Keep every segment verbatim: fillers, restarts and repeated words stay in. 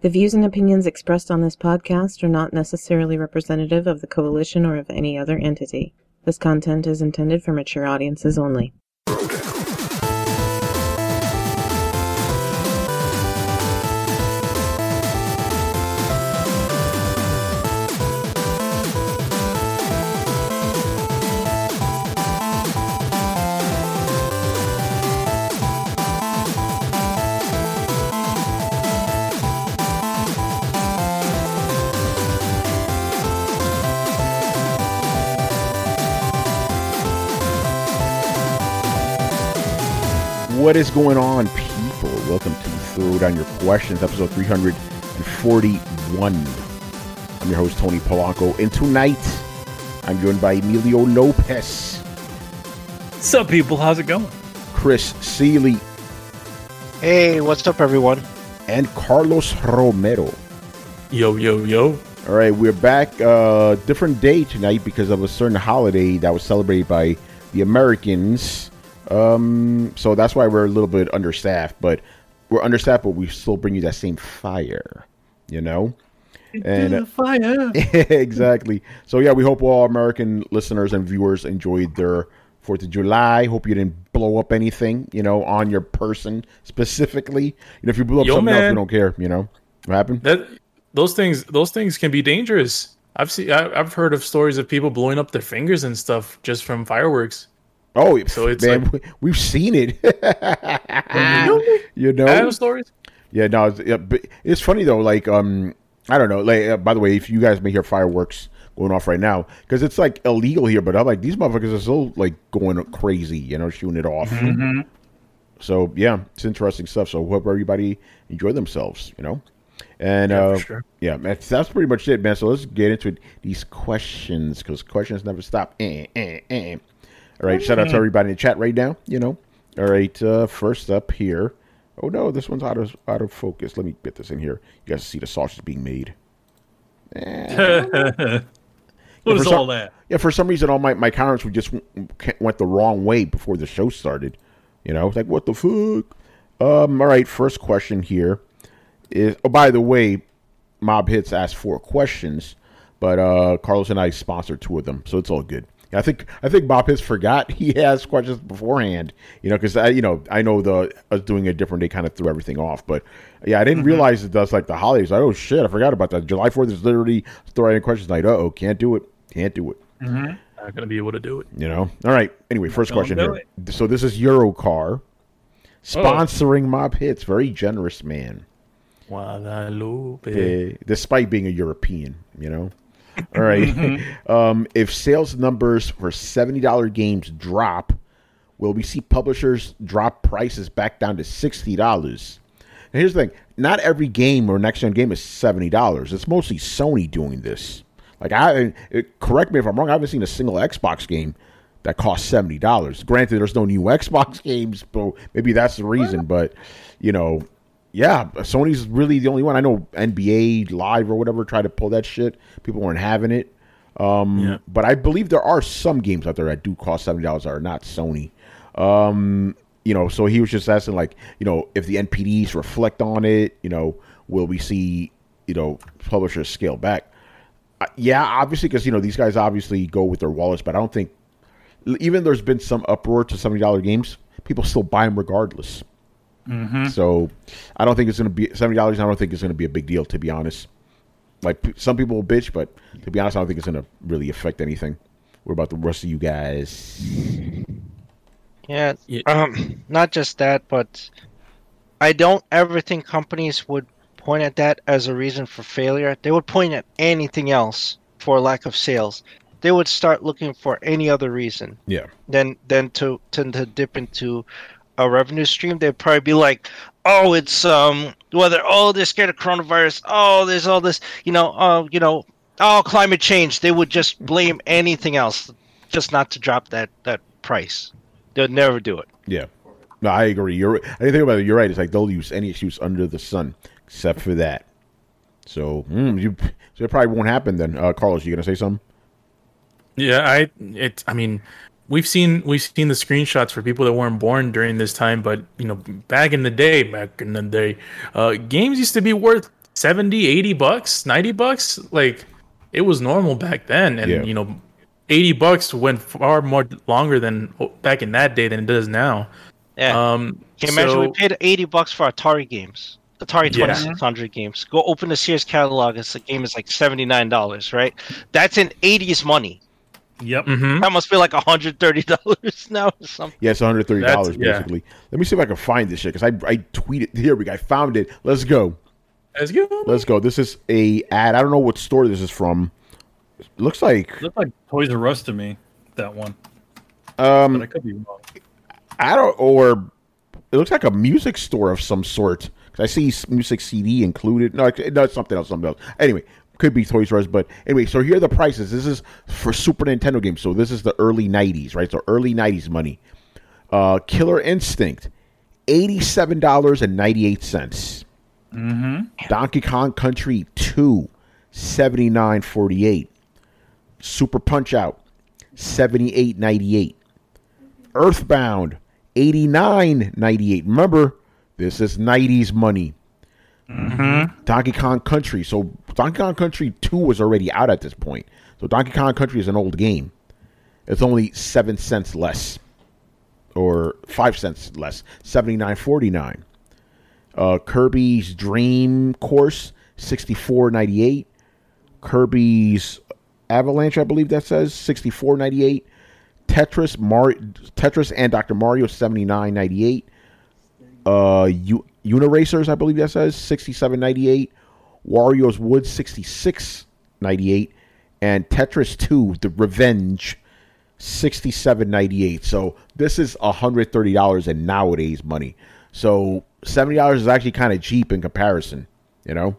The views and opinions expressed on this podcast are not necessarily representative of the Coalition or of any other entity. This content is intended for mature audiences only. What is going on, people? Welcome to Throw Down Your Questions, episode three forty-one. I'm your host, Tony Polanco, and tonight I'm joined by Emilio Lopez. What's up, people? How's it going? Chris Seeley. Hey, what's up, everyone? And Carlos Romero. Yo, yo, yo. All right, we're back. Uh, different day tonight because of a certain holiday that was celebrated by the Americans. Um, so that's why we're a little bit understaffed, but we're understaffed, but we still bring you that same fire, you know? And uh, fire. Exactly. So yeah, we hope all American listeners and viewers enjoyed their fourth of July. Hope you didn't blow up anything, you know, on your person specifically. You know, if you blew up Yo, something man. else, we don't care, you know? What happened? That those things, those things can be dangerous. I've seen, I, I've heard of stories of people blowing up their fingers and stuff just from fireworks. Oh, So it's man, like- we've seen it. You know? I have stories. Yeah, no, it's, yeah, but it's funny though. Like, um, I don't know. Like, uh, by the way, if you guys may hear fireworks going off right now, because it's like illegal here, but I'm like, these motherfuckers are still like going crazy, you know, shooting it off. Mm-hmm. So yeah, it's interesting stuff. So hope everybody enjoy themselves, you know. And Yeah, uh, for sure. yeah, man, that's pretty much it, man. So let's get into these questions because questions never stop. Eh, eh, eh. All right, shout out to everybody in the chat right now, you know. All right, uh, first up here. Oh, no, this one's out of out of focus. Let me get this in here. You guys see the sausage being made. Eh. What Yeah, is for some- all that? Yeah, for some reason, all my, my comments would just w- went the wrong way before the show started. You know, it's like, what the fuck? Um, all right, first question here is, oh, by the way, Mob Hits asked four questions, but uh, Carlos and I sponsored two of them, so it's all good. I think I think Bob Hits forgot he asked questions beforehand, you know, because I you know I know the us doing it different, they kind of threw everything off, but yeah, I didn't Mm-hmm. realize it does like the holidays. Like, oh shit, I forgot about that. July fourth is literally throwing in questions like, uh oh, can't do it, can't do it, Mm-hmm. Not gonna be able to do it. you know. All right, anyway, first gonna question do here. So this is Eurocar Oh. sponsoring Mob Hits, very generous man, Guadalupe. eh, despite being a European, you know. All right. um, if sales numbers for seventy dollars games drop, will we see publishers drop prices back down to sixty dollars? And here's the thing. Not every game or next-gen game is seventy dollars. It's mostly Sony doing this. Like, I it, correct me if I'm wrong, I haven't seen a single Xbox game that costs seventy dollars. Granted, there's no new Xbox games, but maybe that's the reason. But, you know, yeah, Sony's really the only one. I know N B A Live or whatever tried to pull that shit. People weren't having it. Um, Yeah. But I believe there are some games out there that do cost seventy dollars that are not Sony. Um, you know, so he was just asking, like, you know, if the N P Ds reflect on it, you know, will we see, you know, publishers scale back? Uh, yeah, obviously, because, you know, these guys obviously go with their wallets, but I don't think, even there's been some uproar to seventy dollars games, people still buy them regardless. Mm-hmm. So I don't think it's going to be seventy dollars. I don't think it's going to be a big deal, to be honest. Like, p- some people will bitch, but to be honest, I don't think it's going to really affect anything. What about the rest of you guys? Yeah, Yeah. um, not just that, but I don't ever think companies would point at that as a reason for failure. They would point at anything else for lack of sales. They would start looking for any other reason Yeah. than than to to, to dip into a revenue stream. They'd probably be like, "Oh, it's um, whether oh they're scared of coronavirus. Oh, there's all this, you know, oh, you know, oh, climate change." They would just blame anything else, just not to drop that that price. They'll never do it. Yeah. No, I agree. You're. I didn't think about it. You're right. It's like they'll use any excuse under the sun except for that. So, mm, you, so it probably won't happen then. Uh, Carlos, you gonna say something? Yeah, I it. I mean, we've seen we've seen the screenshots for people that weren't born during this time, but you know, back in the day, back in the day, uh, games used to be worth seventy, eighty bucks, ninety bucks. Like it was normal back then. And, Yeah. you know, eighty bucks went far more longer than back in that day than it does now. Yeah. Um, Can you imagine so- we paid eighty bucks for Atari games? Atari Yeah. twenty-six hundred games. Go open the Sears catalog. It's the game is like seventy-nine dollars, right? That's in eighties money. Yep. Mhm. That must be like one hundred thirty dollars now or something. Yeah, it's one hundred thirty dollars That's- yeah. basically. Let me see if I can find this shit because I I tweeted. Here we go. I found it. Let's go. Let's go. Let's go. This is a ad. I don't know what store this is from. It looks like Looked like Toys R Us to me, that one. um But I could be wrong. I don't or it looks like a music store of some sort. 'Cause I see s- music C D included. No, it- no, it's something else. Something else. Anyway, could be Toys R Us. But anyway, so here are the prices. This is for Super Nintendo games. So this is the early nineties, right? So early nineties money. Uh, Killer Instinct, eighty-seven dollars and ninety-eight cents. Mm-hmm. Donkey Kong Country two, seventy-nine forty-eight. Super Punch Out, seventy-eight ninety-eight. Earthbound, eighty-nine ninety-eight. Remember, this is nineties money. Mm-hmm. Donkey Kong Country. So Donkey Kong Country two was already out at this point. So Donkey Kong Country is an old game. It's only seven cents less, or five cents less. seventy-nine forty-nine. Uh, Kirby's Dream Course, sixty-four ninety-eight. Kirby's Avalanche, I believe that says, sixty-four ninety-eight. Tetris, Mar- Tetris and Doctor Mario, seventy-nine ninety-eight. Uh, U- Uniracers, I believe that says, sixty-seven ninety-eight. Wario's Wood, sixty-six ninety-eight. And Tetris two, The Revenge, sixty-seven ninety-eight. So this is one hundred thirty dollars in nowadays money. So seventy dollars is actually kind of cheap in comparison, you know?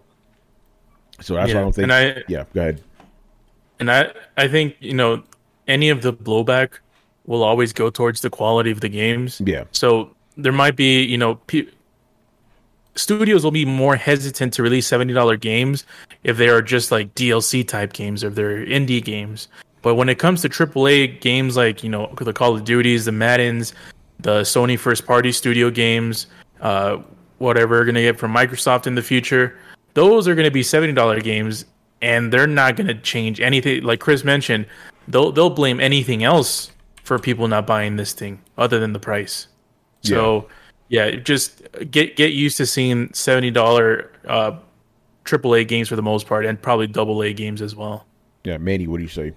So that's Yeah, why I don't think... and I- yeah, go ahead. And I, I think, you know, any of the blowback will always go towards the quality of the games. Yeah. So there might be, you know, pe- studios will be more hesitant to release seventy dollars games if they are just like D L C type games or if they're indie games. But when it comes to triple A games like, you know, the Call of Duties, the Maddens, the Sony first party studio games, uh, whatever we're going to get from Microsoft in the future, those are going to be seventy dollars games, and they're not going to change anything. Like Chris mentioned, they'll they'll blame anything else for people not buying this thing other than the price. So yeah, just get get used to seeing seventy dollars uh, triple A games for the most part, and probably double A games as well. Yeah, Manny, what do you say?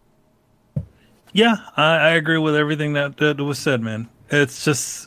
Yeah, I, I agree with everything that, that was said, man. It's just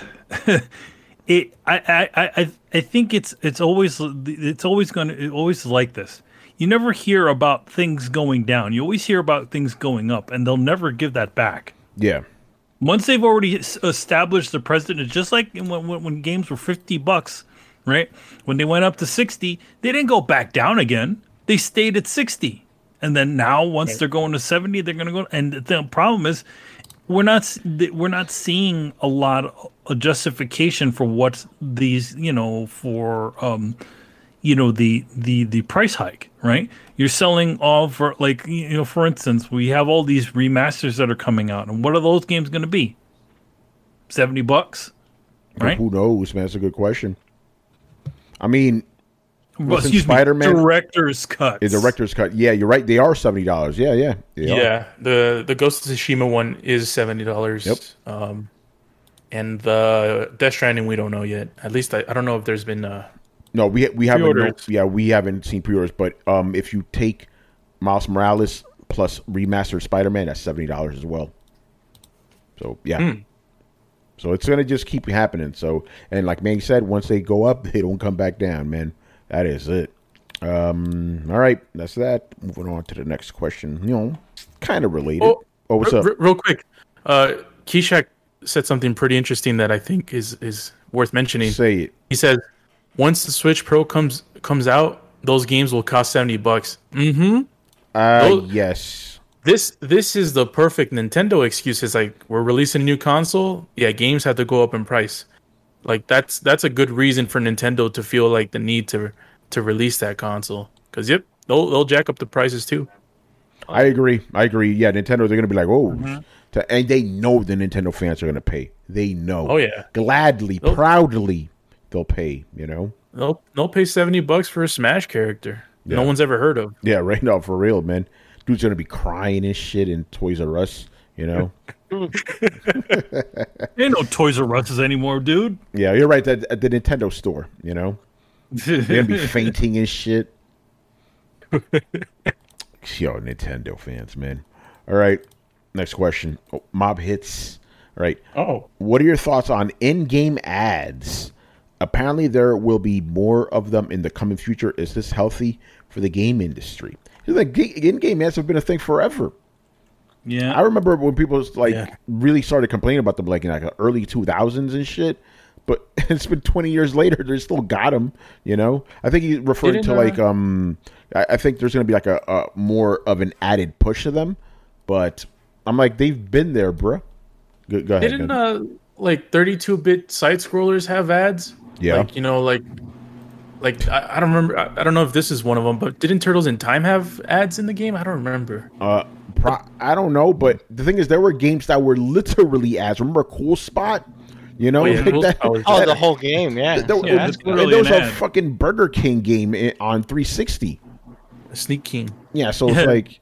it. I, I, I, I think it's it's always it's always going to always like this. You never hear about things going down. You always hear about things going up, and they'll never give that back. Yeah. Once they've already s- established the precedent, it's just like when, when when games were fifty bucks, right? When they went up to sixty, they didn't go back down again. They stayed at sixty. And then now, once they're going to seventy, they're going to go. And the problem is, we're not s- th- we're not seeing a lot of justification for what these, you know, for um, you know, the the the price hike, right? You're selling all for, like, you know, for instance, we have all these remasters that are coming out, and what are those games going to be? Seventy bucks, right? Who knows, man? That's a good question. I mean, Well, Wasn't excuse me, Spider-Man- director's cut. the director's cut. Yeah, you're right. They are seventy dollars. Yeah, yeah, they are. Yeah, the the Ghost of Tsushima one is seventy dollars. Yep. Um, and the Death Stranding we don't know yet. At least I, I don't know if there's been uh No, we we haven't. No, Pre-orders. yeah, we haven't seen pre-orders. But um, if you take Miles Morales plus remastered Spider-Man, that's seventy dollars as well. So yeah. Hmm. So it's gonna just keep happening. So, and like Manny said, once they go up, they don't come back down, man. That is it. Um, all right, that's that. Moving on to the next question. You know, kind of related. Oh, Oh, what's r- up? r- real quick, uh, Kishak said something pretty interesting that I think is is worth mentioning. Say it. He said, once the Switch Pro comes comes out, those games will cost seventy bucks. Mm-hmm. Uh, Those- yes. This this is the perfect Nintendo excuse. It's like, we're releasing a new console. Yeah, games have to go up in price. Like that's that's a good reason for Nintendo to feel like the need to to release that console. Because yep, they'll they'll jack up the prices too. I agree. I agree. Yeah, Nintendo, they're going to be like, oh, Mm-hmm. to, and they know the Nintendo fans are going to pay. They know. Oh, yeah. Gladly, They'll- proudly, they'll pay, you know? they'll they'll pay seventy bucks for a Smash character Yeah. no one's ever heard of. Yeah, right now for real, man. Dude's gonna be crying and shit in Toys R Us, you know. Ain't no Toys R Us anymore, dude. Yeah, you're right. At, at the Nintendo store, you know, they're gonna be fainting and shit. Yo, Nintendo fans, man. All right, next question. Oh, Mob Hits. All right. Oh, What are your thoughts on in-game ads? Apparently, there will be more of them in the coming future. Is this healthy for the game industry? Like in-game ads have been a thing forever. Yeah. I remember when people like Yeah. really started complaining about them, like in like the early two thousands and shit. But it's been twenty years later. They still got them. You know. I think he's referring Didn't, to uh, like um. I, I think there's going to be like a, a more of an added push to them. But I'm like, they've been there, bruh. Go, go ahead. didn't go. uh like thirty-two bit side scrollers have ads? Yeah. Like, you know, like like I, I don't remember. I, I don't know if this is one of them, but didn't Turtles in Time have ads in the game? I don't remember. Uh, pro- I don't know, but the thing is, there were games that were literally ads. Remember Cool Spot? You know, Oh, yeah, like Cool that- Spot was- Oh, that- the whole game, yeah. There, Yeah, and it's literally there was an a ad. fucking Burger King game i- on three sixty. Sneak King. Yeah, so it's like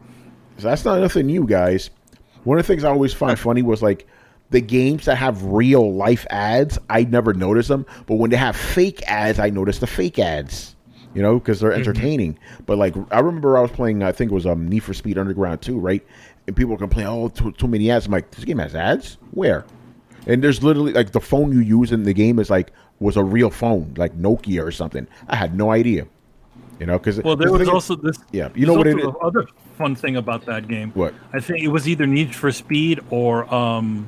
so that's not nothing new, guys. One of the things I always find funny was like the games that have real life ads. I never notice them, but when they have fake ads, I notice the fake ads. You know, because they're entertaining. But like, I remember I was playing. I think it was um, Need for Speed Underground two, right? And people complain, "Oh, too, too many ads." I'm like, "This game has ads? Where?" And there's literally like the phone you use in the game is like was a real phone, like Nokia or something. I had no idea. You know, because Well, there was also this. Yeah, you know what there's it also the other fun thing about that game. What? I think it was either Need for Speed or um,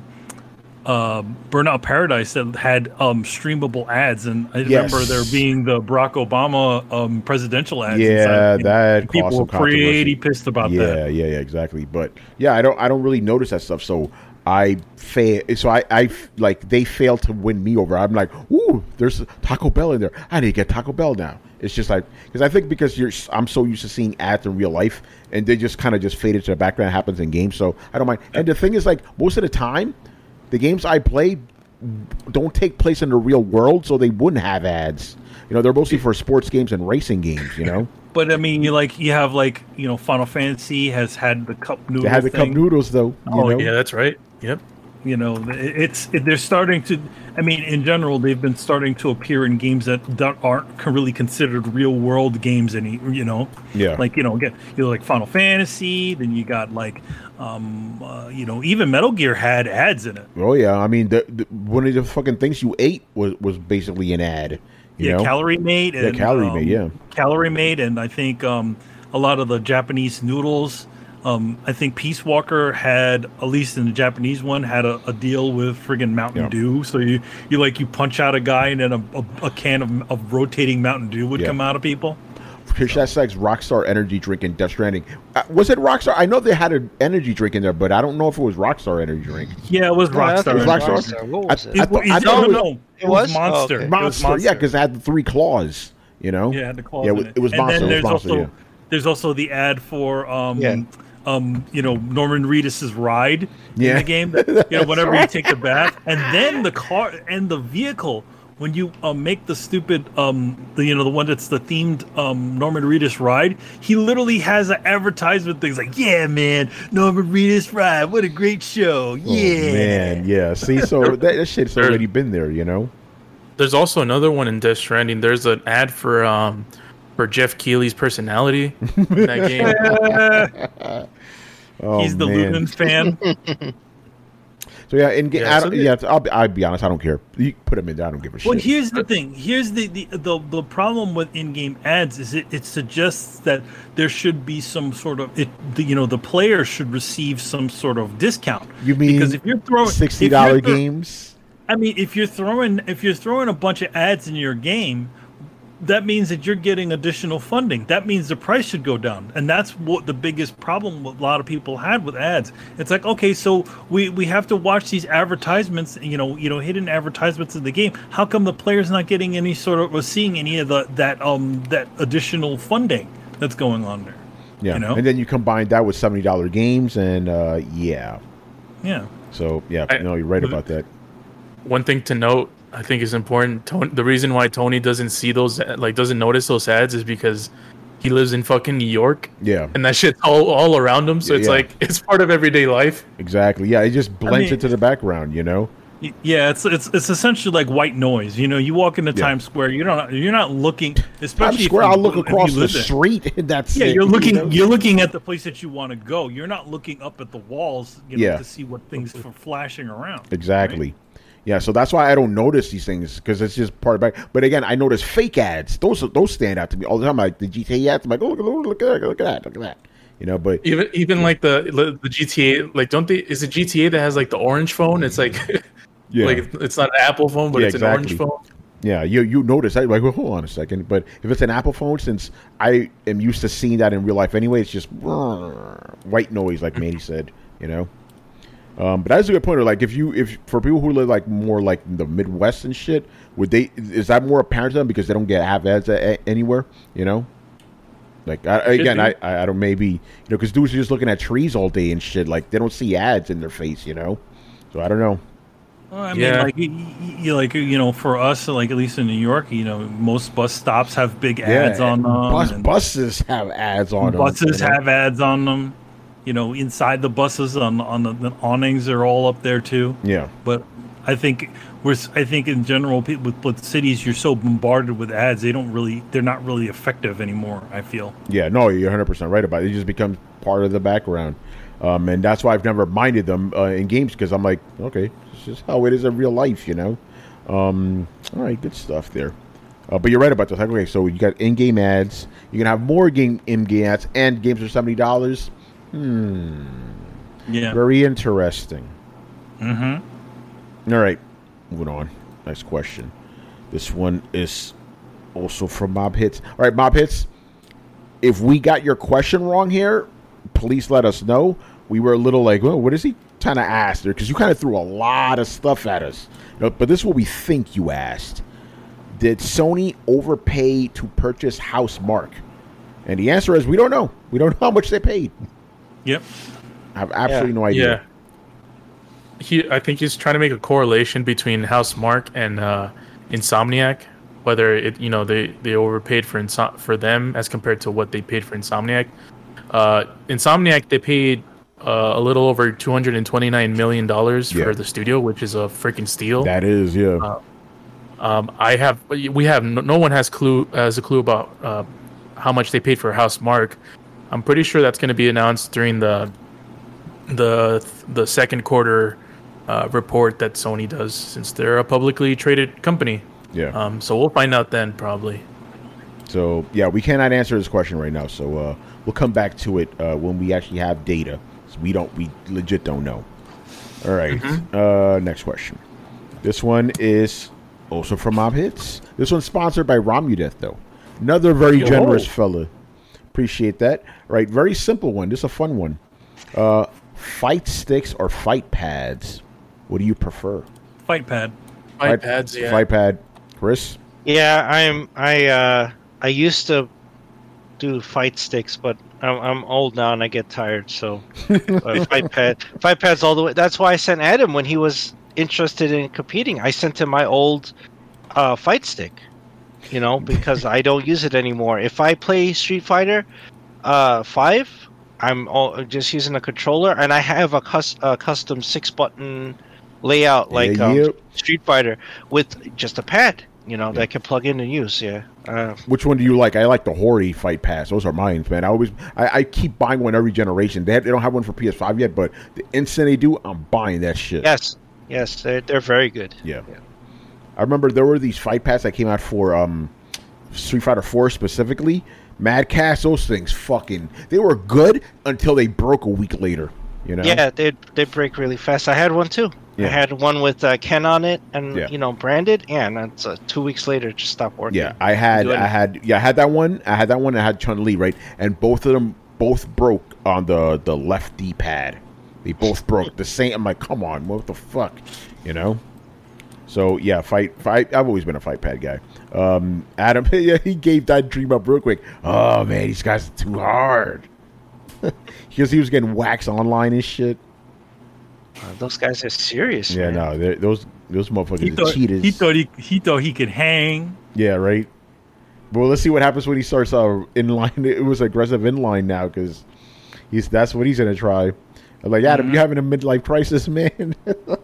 uh, Burnout Paradise that had um, streamable ads, and I Yes. remember there being the Barack Obama um, presidential ads. Yeah, inside. that And people caused were some controversy. pretty pissed about yeah, that. yeah, yeah, exactly. But yeah, I don't, I don't really notice that stuff. So I fail. So I, I like they fail to win me over. I'm like, ooh, there's Taco Bell in there. I need to get Taco Bell now. It's just like because I think because you're, I'm so used to seeing ads in real life, and they just kind of just faded to the background. It happens in games, so I don't mind. And the thing is, like most of the time, the games I play don't take place in the real world, so they wouldn't have ads. You know, they're mostly for sports games and racing games. You know. But I mean, you like you have like you know, Final Fantasy has had the cup noodle. They have the thing. cup noodles, though. You Oh, know? Yeah, that's right. Yep. You know, it- it's it, they're starting to. I mean, in general, they've been starting to appear in games that, that aren't co- really considered real world games. Any, you know, Yeah. like you know, again, you know, like Final Fantasy. Then you got like, um, uh, you know, even Metal Gear had ads in it. Oh yeah, I mean, the, the, one of the fucking things you ate was was basically an ad. You Yeah, know? Calorie Mate. Yeah, And, Calorie um, Mate, yeah. Calorie Mate, and I think um, a lot of the Japanese noodles. Um, I think Peace Walker had, at least in the Japanese one, had a, a deal with friggin' Mountain Yeah. Dew. So you, you like you punch out a guy and then a, a, a can of, of rotating Mountain Dew would Yeah. come out of people. That's like Rockstar energy drink in Death Stranding. Uh, was it Rockstar? I know they had an energy drink in there, but I don't know if it was Rockstar energy drink. Yeah, it was No, I Rockstar. think It was Rockstar? Rockstar. What I- was it? I It, thought- it- I no, thought no, it was- no. It was was? Oh, Monster. okay. It was Monster, Monster. yeah, because it had the three claws. You know, Yeah, it had the claws Yeah, in it was- it. it was and Monster, then it was there's Monster, also yeah. there's also the ad for um Yeah. um you know Norman Reedus's ride Yeah. in the game. That, you know, whenever you take the bath, and then the car and the vehicle when you um, make the stupid um the you know the one that's the themed um Norman Reedus ride, he literally has an advertisement things like, yeah man, Norman Reedus ride, what a great show, yeah. Oh, man, yeah. See, so that, that shit's There- already been there. You know. There's also another one in Death Stranding. There's an ad for um for Jeff Keighley's personality in that game. Oh, He's the man. Lumens fan. So yeah, in, Yeah, I so don't, the- yeah. I'll, be- I'll be honest. I don't care. You put them in there. I don't give a Well, shit. here's the thing. Here's the the, the, the problem with in-game ads is it, it suggests that there should be some sort of it. The, you know, the player should receive some sort of discount. You mean because if you're throwing sixty if you're dollar throw- games? I mean, if you're throwing if you're throwing a bunch of ads in your game, that means that you're getting additional funding. That means the price should go down, and that's what the biggest problem what a lot of people had with ads. It's like, okay, so we, we have to watch these advertisements, you know, you know, hidden advertisements in the game. How come the player's not getting any sort of or seeing any of the that um that additional funding that's going on there? Yeah, You know? and then you combine that with seventy dollar games, and uh, yeah. Yeah. So yeah, I- no, you're right about that. One thing to note, I think is important. Tony, the reason why Tony doesn't see those, like, doesn't notice those ads is because he lives in fucking New York. Yeah. And that shit's all, all around him. So it's Yeah. like, it's part of everyday life. Exactly. Yeah, it just blends I mean- into the background, you know? Y- Yeah, it's it's it's essentially like white noise. You know, you walk into Yeah. Times Square, you're not you're not looking. Especially Times Square, if you, I'll look if you across the live there. street. And that's Yeah, it, you're you looking. know? You're looking at the place that you want to go. You're not looking up at the walls, you know, Yeah. to see what things are flashing around. Exactly. Yeah, so that's why I don't notice these things because it's just part of back. But again, I notice fake ads. Those those stand out to me all the time. Like the G T A ads. I'm like, oh, look, look, look at that, look at that, look at that. You know, but Even even like the the G T A, like, don't they? Is it G T A that has like the orange phone? It's like, yeah, like it's not an Apple phone, but Yeah, it's exactly. an orange phone. yeah, you you notice that. Like, well, hold on a second. But if it's an Apple phone, since I am used to seeing that in real life anyway, it's just white noise, like Manny said. You know. Um, but that's a good point. Like, if you, if for people who live like more like the Midwest and shit, would they? Is that more apparent to them because they don't get have ads a, a, anywhere? You know, like I, again, I, I I don't maybe you know because dudes are just looking at trees all day and shit. Like they don't see ads in their face. You know, so I don't know. Well, I mean, Yeah. like you, you like you know, for us, like at least in New York, you know, most bus stops have big ads on them. Bus, and buses have ads on them. buses you know? have ads on them. You know, inside the buses on on the, the awnings are all up there too. Yeah. But I think we're s- I think in general pe- with, with cities you're so bombarded with ads they don't really they're not really effective anymore. I feel. Yeah, no, you're one hundred percent right about it. It just becomes part of the background. Um, and that's why I've never minded them uh, in games because I'm like, okay, it's just how it is in real life, you know? Um, all right, good stuff there. Uh, but you're right about this. Like, okay, so you got in-game ads. You can have more game in-game ads and games for seventy dollars. Hmm. Yeah. Very interesting. Mm-hmm. All right, moving on. Nice question. This one is also from Mob Hits. All right, Mob Hits. If we got your question wrong here, please let us know. We were a little like, well, what is he trying to ask there? Because you kind of threw a lot of stuff at us. You know, but this is what we think you asked. Did Sony overpay to purchase Housemarque? And the answer is we don't know. We don't know how much they paid. Yep. I have absolutely Yeah. no idea. Yeah. He, I think he's trying to make a correlation between Housemarque and uh, Insomniac, whether it, you know, they, they overpaid for Insom- for them as compared to what they paid for Insomniac. Uh, Insomniac, they paid uh, a little over two hundred twenty-nine million dollars Yeah. for the studio, which is a freaking steal. That is, yeah. Uh, Um, I have, we have, no, no one has clue has a clue about uh, how much they paid for Housemarque. I'm pretty sure that's going to be announced during the the the second quarter uh, report that Sony does, since they're a publicly traded company. yeah. Um, so we'll find out then, probably. So, yeah, we cannot answer this question right now. So, uh, we'll come back to it uh, when we actually have data. So we don't, we legit don't know. All right. Uh, next question. This one is also from Mob Hits. This one's sponsored by Romudeth, though. Another very Yo. generous fella. Appreciate that. All right. Very simple one. This is a fun one. Uh, fight sticks or fight pads? What do you prefer? Fight pad. Fight pads, yeah. Fight pad. Chris? Yeah, I'm. I uh, I used to do fight sticks, but I'm, I'm old now and I get tired. So uh, fight pad, fight pads all the way. That's why I sent Adam when he was interested in competing. I sent him my old uh, fight stick. You know, because I don't use it anymore. If I play Street Fighter uh, Five, I'm all, just using a controller, and I have a, cus- a custom six button layout like Yeah, um, yep. Street Fighter with just a pad. You know, that I can plug in and use. Yeah. Uh, Which one do you like? I like the Hori fight pass. Those are mine, man. I always, I, I keep buying one every generation. They, have, they don't have one for P S five yet, but the instant they do, I'm buying that shit. yes. Yes, they're, they're very good. Yeah. I remember there were these fight pads that came out for um, Street Fighter four specifically. Mad Cast, those things fucking, they were good until they broke a week later. You know? Yeah, they they break really fast. I had one too. Yeah. I had one with uh, Ken on it, and Yeah. you know, branded, and it's uh, two weeks later it just stopped working. Yeah, I had, Do it. I had, yeah, I had that one. I had that one. I had Chun Li, right? And both of them both broke on the the left D pad. They both broke the same. I'm like, come on, what the fuck, you know? So yeah, fight, fight. I've always been a fight pad guy. Um, Adam, yeah, he gave that dream up real quick. Oh man, these guys are too hard. Because he was getting waxed online and shit. Uh, those guys are serious. Yeah, man. no, they're- those those motherfuckers He are thought, cheaters. he thought he he thought he could hang. Yeah, right. Well, let's see what happens when he starts uh, inline. It was aggressive inline now because he's that's what he's gonna try. I'm like, Adam, Mm-hmm. you having a midlife crisis, man?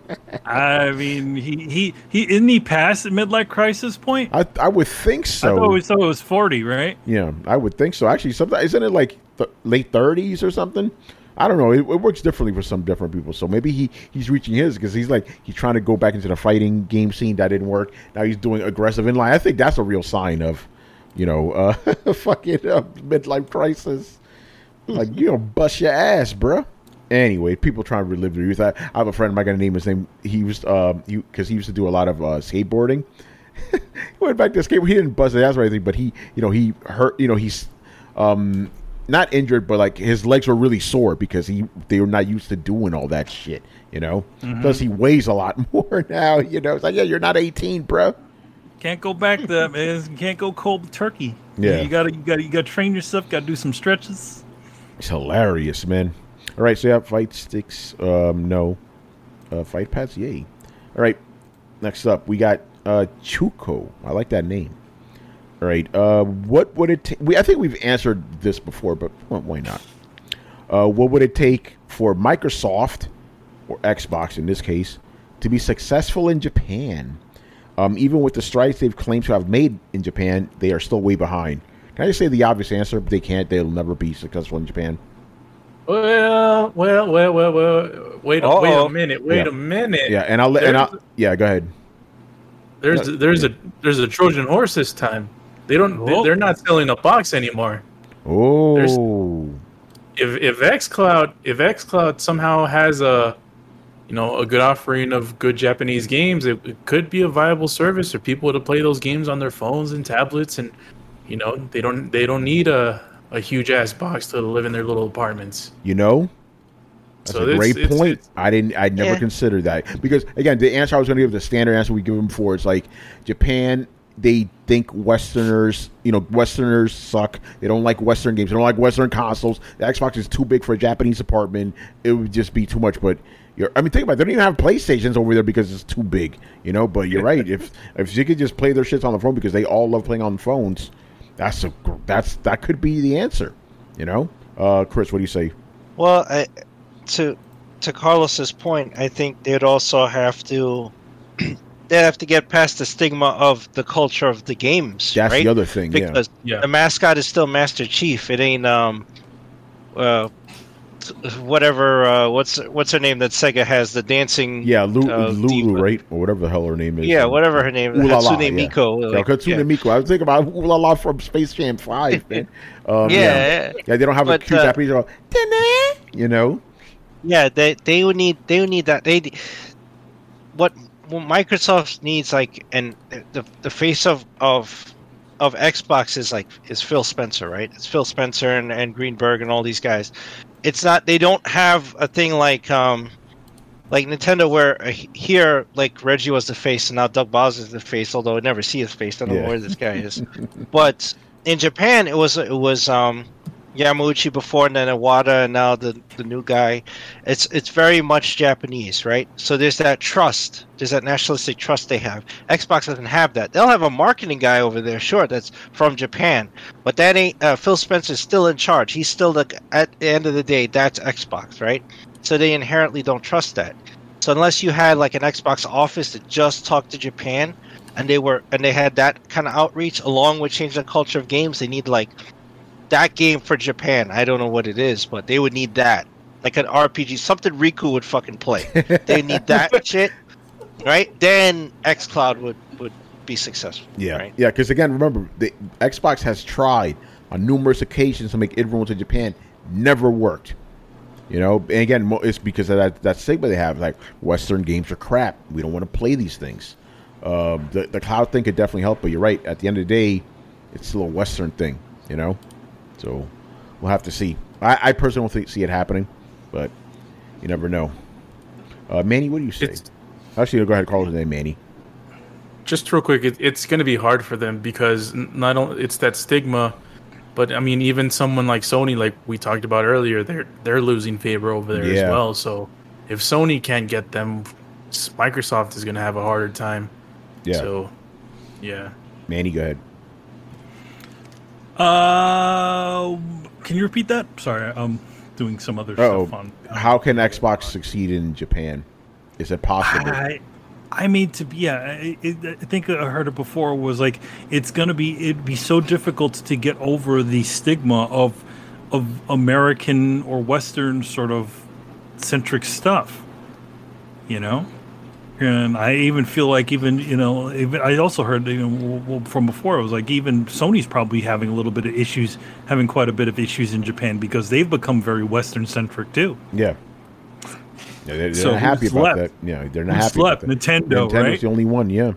I mean, he he he isn't he past the midlife crisis point? I I would think I so. thought we thought it was forty, right? Yeah, I would think so. Actually, sometimes isn't it like th- late thirties or something? I don't know. It, it works differently for some different people. So maybe he, he's reaching his because he's like he's trying to go back into the fighting game scene that didn't work. Now he's doing aggressive inline. I think that's a real sign of, you know, uh, fucking uh, midlife crisis. Like you know, bust your ass, bruh. Anyway, people trying to relive their youth. I, I have a friend. I'm not gonna name his name. He was uh, because he used to do a lot of uh, skateboarding. He went back to skateboard. He didn't bust his ass or anything, but he, you know, he hurt. You know, he's um. not injured, but like his legs were really sore because he they were not used to doing all that shit, you know. Mm-hmm. Plus, he weighs a lot more now, you know. It's like, yeah, you're not eighteen, bro. Can't go back to that, man. You can't go cold turkey. Yeah. you gotta you gotta you gotta train yourself. Gotta do some stretches. It's hilarious, man. All right, so yeah, fight sticks, um, no, uh, fight pads, yay. All right, next up we got uh, Chuko. I like that name. All right, uh, what would it take? We I think we've answered this before, but well, why not? Uh, what would it take for Microsoft or Xbox in this case to be successful in Japan? Um, even with the strides they've claimed to have made in Japan, they are still way behind. Can I just say the obvious answer? They can't. They'll never be successful in Japan. Well, well, well, well, well. Wait, a, wait Uh-oh. a minute. Wait Yeah. a minute. Yeah, and I'll let and There's- I'll, yeah, go ahead. There's there's a there's a Trojan horse this time. They don't. They, Oh. they're not selling a box anymore. Oh, If if XCloud if XCloud somehow has a you know a good offering of good Japanese games, it, it could be a viable service for people to play those games on their phones and tablets, and you know they don't they don't need a a huge ass box to live in their little apartments. you know, that's So a it's- great it's- point. it's- I didn't. I never Yeah. considered that because again, the answer I was going to give, the standard answer we give them before, is like Japan. They think Westerners, you know, Westerners suck. They don't like Western games. They don't like Western consoles. The Xbox is too big for a Japanese apartment. It would just be too much. But you're, I mean, think about it. They don't even have PlayStations over there because it's too big, you know. But you're right. If if you could just play their shits on the phone because they all love playing on phones, that's a that's that could be the answer, you know. Uh, Chris, what do you say? Well, I, to to Carlos's point, I think they'd also have to they'd have to get past the stigma of the culture of the games. That's right? the other thing. Yeah. Because Yeah. the mascot is still Master Chief. It ain't um, uh, whatever. Uh, what's what's her name that Sega has? The dancing. Yeah, Lu- uh, Lulu, diva. right, or whatever the hell her name is. Yeah, whatever her name is. Ooh La La, Hatsune yeah. Miku. Yeah, like, Hatsune yeah. Miku. I was thinking about Ooh La La from Space Jam Five, man. Um, Yeah, yeah. yeah, they don't have But, a cute uh, Japanese. Go, "Ta-na," you know. Yeah, they they would need they would need that they what, what Microsoft needs like and the the face of of of Xbox is like is Phil Spencer, right? It's Phil Spencer and, and Greenberg and all these guys. It's not they don't have a thing like um like Nintendo where uh, here like Reggie was the face and now Doug Bowser is the face, although I never see his face. I don't Yeah. know where this guy is. But in Japan it was it was um Yamauchi before and then Iwata and now the, the new guy. It's it's very much Japanese, right? So there's that trust. There's that nationalistic trust they have. Xbox doesn't have that. They'll have a marketing guy over there, sure, that's from Japan. But that ain't uh, Phil Spencer's still in charge. He's still the at the end of the day, that's Xbox, right? So they inherently don't trust that. So unless you had like an Xbox office that just talked to Japan and they were and they had that kind of outreach along with changing the culture of games, they need like that game for Japan. I don't know what it is, but they would need that. Like an R P G, something Riku would fucking play. They need that shit, right? Then xCloud would, would be successful. Yeah, right? yeah. Because again, remember, the Xbox has tried on numerous occasions to make inroads in Japan, never worked. You know, and again, mo- it's because of that that stigma they have. Like Western games are crap. We don't want to play these things. Um, the the cloud thing could definitely help, but you're right. At the end of the day, it's still a Western thing. You know, so we'll have to see. I, I personally don't think, see it happening, but you never know. Uh, Manny, what do you say? It's- Actually, go ahead, call his name, Manny. Just real quick, it, it's going to be hard for them because n- not only it's that stigma, but I mean, even someone like Sony, like we talked about earlier, they're they're losing favor over there Yeah. as well. So if Sony can't get them, Microsoft is going to have a harder time. Yeah. So, yeah. Manny, go ahead. Uh, can you repeat that? Sorry, I'm doing some other Oh, stuff on. how can Xbox succeed in Japan? Is it possible? I, I mean, to be, yeah, I, I think I heard it before. Was like it's gonna be it'd be so difficult to get over the stigma of of American or Western sort of centric stuff, you know. And I even feel like even you know even, I also heard you know, from before it was like even Sony's probably having a little bit of issues, having quite a bit of issues in Japan because they've become very Western centric too. Yeah. Yeah, they're, they're So not happy who's about left? that. Yeah, they're not Who's happy left? about that. Nintendo, Nintendo's right? the only one. Yeah.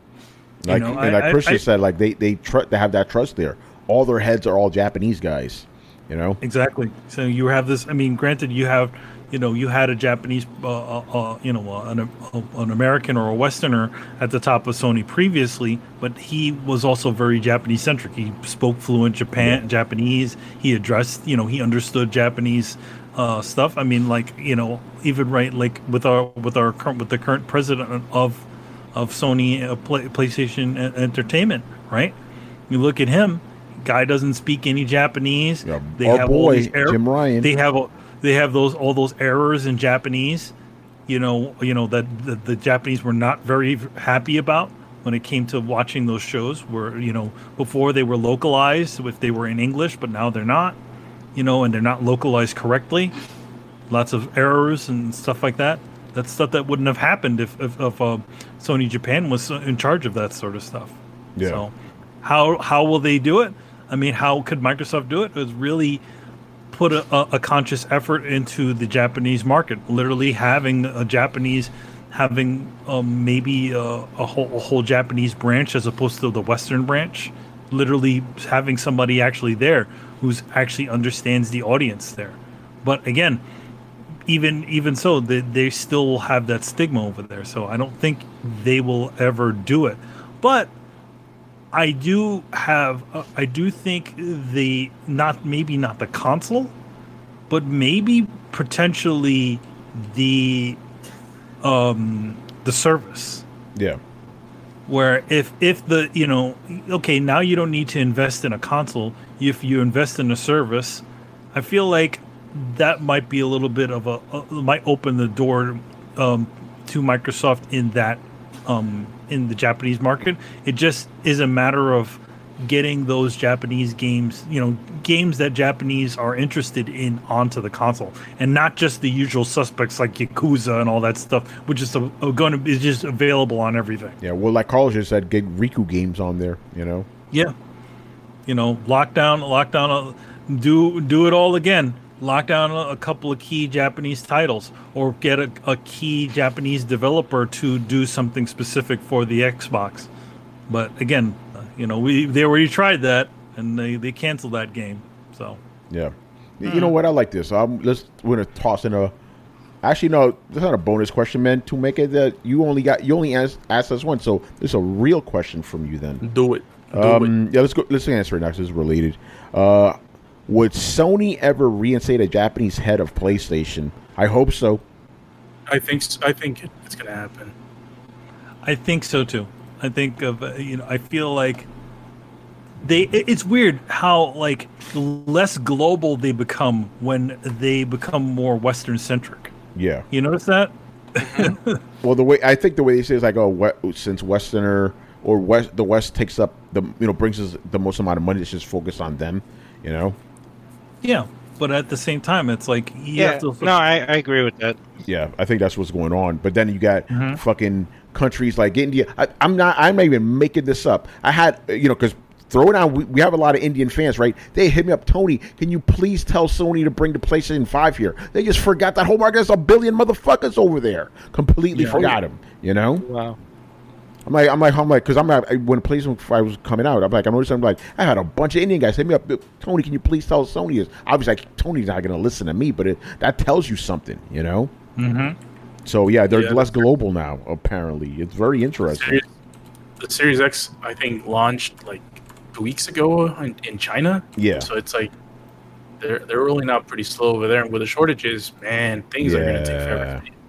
Like know, and like I- Christian I- said, like they they tr- they have that trust there. All their heads are all Japanese guys. You know. Exactly. So you have this. I mean, granted, you have, you know, you had a Japanese, uh, uh, uh, you know, uh, an, uh, an American or a Westerner at the top of Sony previously, but he was also very Japanese centric. He spoke fluent Japan Yeah. Japanese. He addressed, you know, he understood Japanese uh, stuff. I mean, like, you know, even right, like with our with our current with the current president of of Sony uh, Play, PlayStation Entertainment, right? You look at him. Guy doesn't speak any Japanese. Yeah, They our have all boy, these errors. Jim Ryan. They have they have those all those errors in Japanese. You know, you know that the, the Japanese were not very happy about when it came to watching those shows. Where you know before they were localized if they were in English, but now they're not. You know, and they're not localized correctly. Lots of errors and stuff like that. That's stuff that wouldn't have happened if if, if uh, Sony Japan was in charge of that sort of stuff. Yeah. So, how how will they do it? I mean, how could Microsoft do it? It was really put a, a, a conscious effort into the Japanese market. Literally having a Japanese, having um, maybe a, a, whole, a whole Japanese branch as opposed to the Western branch. Literally having somebody actually there who's actually understands the audience there. But again, even even so, they, they still have that stigma over there. So I don't think they will ever do it. But I do have, uh, I do think the, not, maybe not the console, but maybe potentially the, um, the service. Yeah. Where if, if the, you know, okay, now you don't need to invest in a console. If you invest in a service, I feel like that might be a little bit of a, uh, might open the door, um, to Microsoft in that, um, in the Japanese market. It just is a matter of getting those Japanese games, you know, games that Japanese are interested in onto the console, and not just the usual suspects like Yakuza and all that stuff, which is a, a going to is just available on everything. Yeah. Well, like Carl just said, get Riku games on there. You know. Yeah, you know, lockdown, lockdown, uh, do do it all again. Lock down a, a couple of key Japanese titles, or get a, a key Japanese developer to do something specific for the Xbox. But again, uh, you know, we they already tried that, and they, they canceled that game. So Yeah. You know what? I like this. Um, let's we're gonna toss in a. Actually, no, that's not a bonus question, man. To make it that you only got you only asked, asked us one, so there's a real question from you then. Do it. Do it. Um, yeah, let's go. Let's answer it now. 'Cause it's related. Uh, would Sony ever reinstate a Japanese head of PlayStation? I hope so. I think s- I think it's gonna happen. I think so too. I think of uh, you know, I feel like they. it- It's weird how like less global they become when they become more Western centric. Yeah. You notice that? Well, the way I think the way they say is like, oh, we- since Westerner or West, the West takes up the you know brings us the most amount of money. It's just focused on them. You know. Yeah, but at the same time, it's like you Yeah, have to. no, I, I agree with that. Yeah, I think that's what's going on. But then you got Mm-hmm. fucking countries like India. I, I'm not. I'm not even making this up. I had you know because. Throw it on. We, we have a lot of Indian fans, right? They hit me up, Tony. Can you please tell Sony to bring the PlayStation five here? They just forgot that whole market. There's a billion motherfuckers over there. Completely Yeah. forgot him. You know. Wow. I'm like, I'm like, I'm like, because I'm not. When PlayStation five was coming out, I'm like, I'm noticing. I'm like, I had a bunch of Indian guys hit me up. Tony, can you please tell Sony is? Obviously, like, Tony's not going to listen to me, but it, that tells you something, you know. Mm-hmm. So yeah, they're Yeah. less global now. Apparently, it's very interesting. Series, the Series X, I think, launched like two weeks ago in, in China. Yeah. So it's like they're they're rolling out pretty slow over there, and with the shortages, man, things are gonna take forever.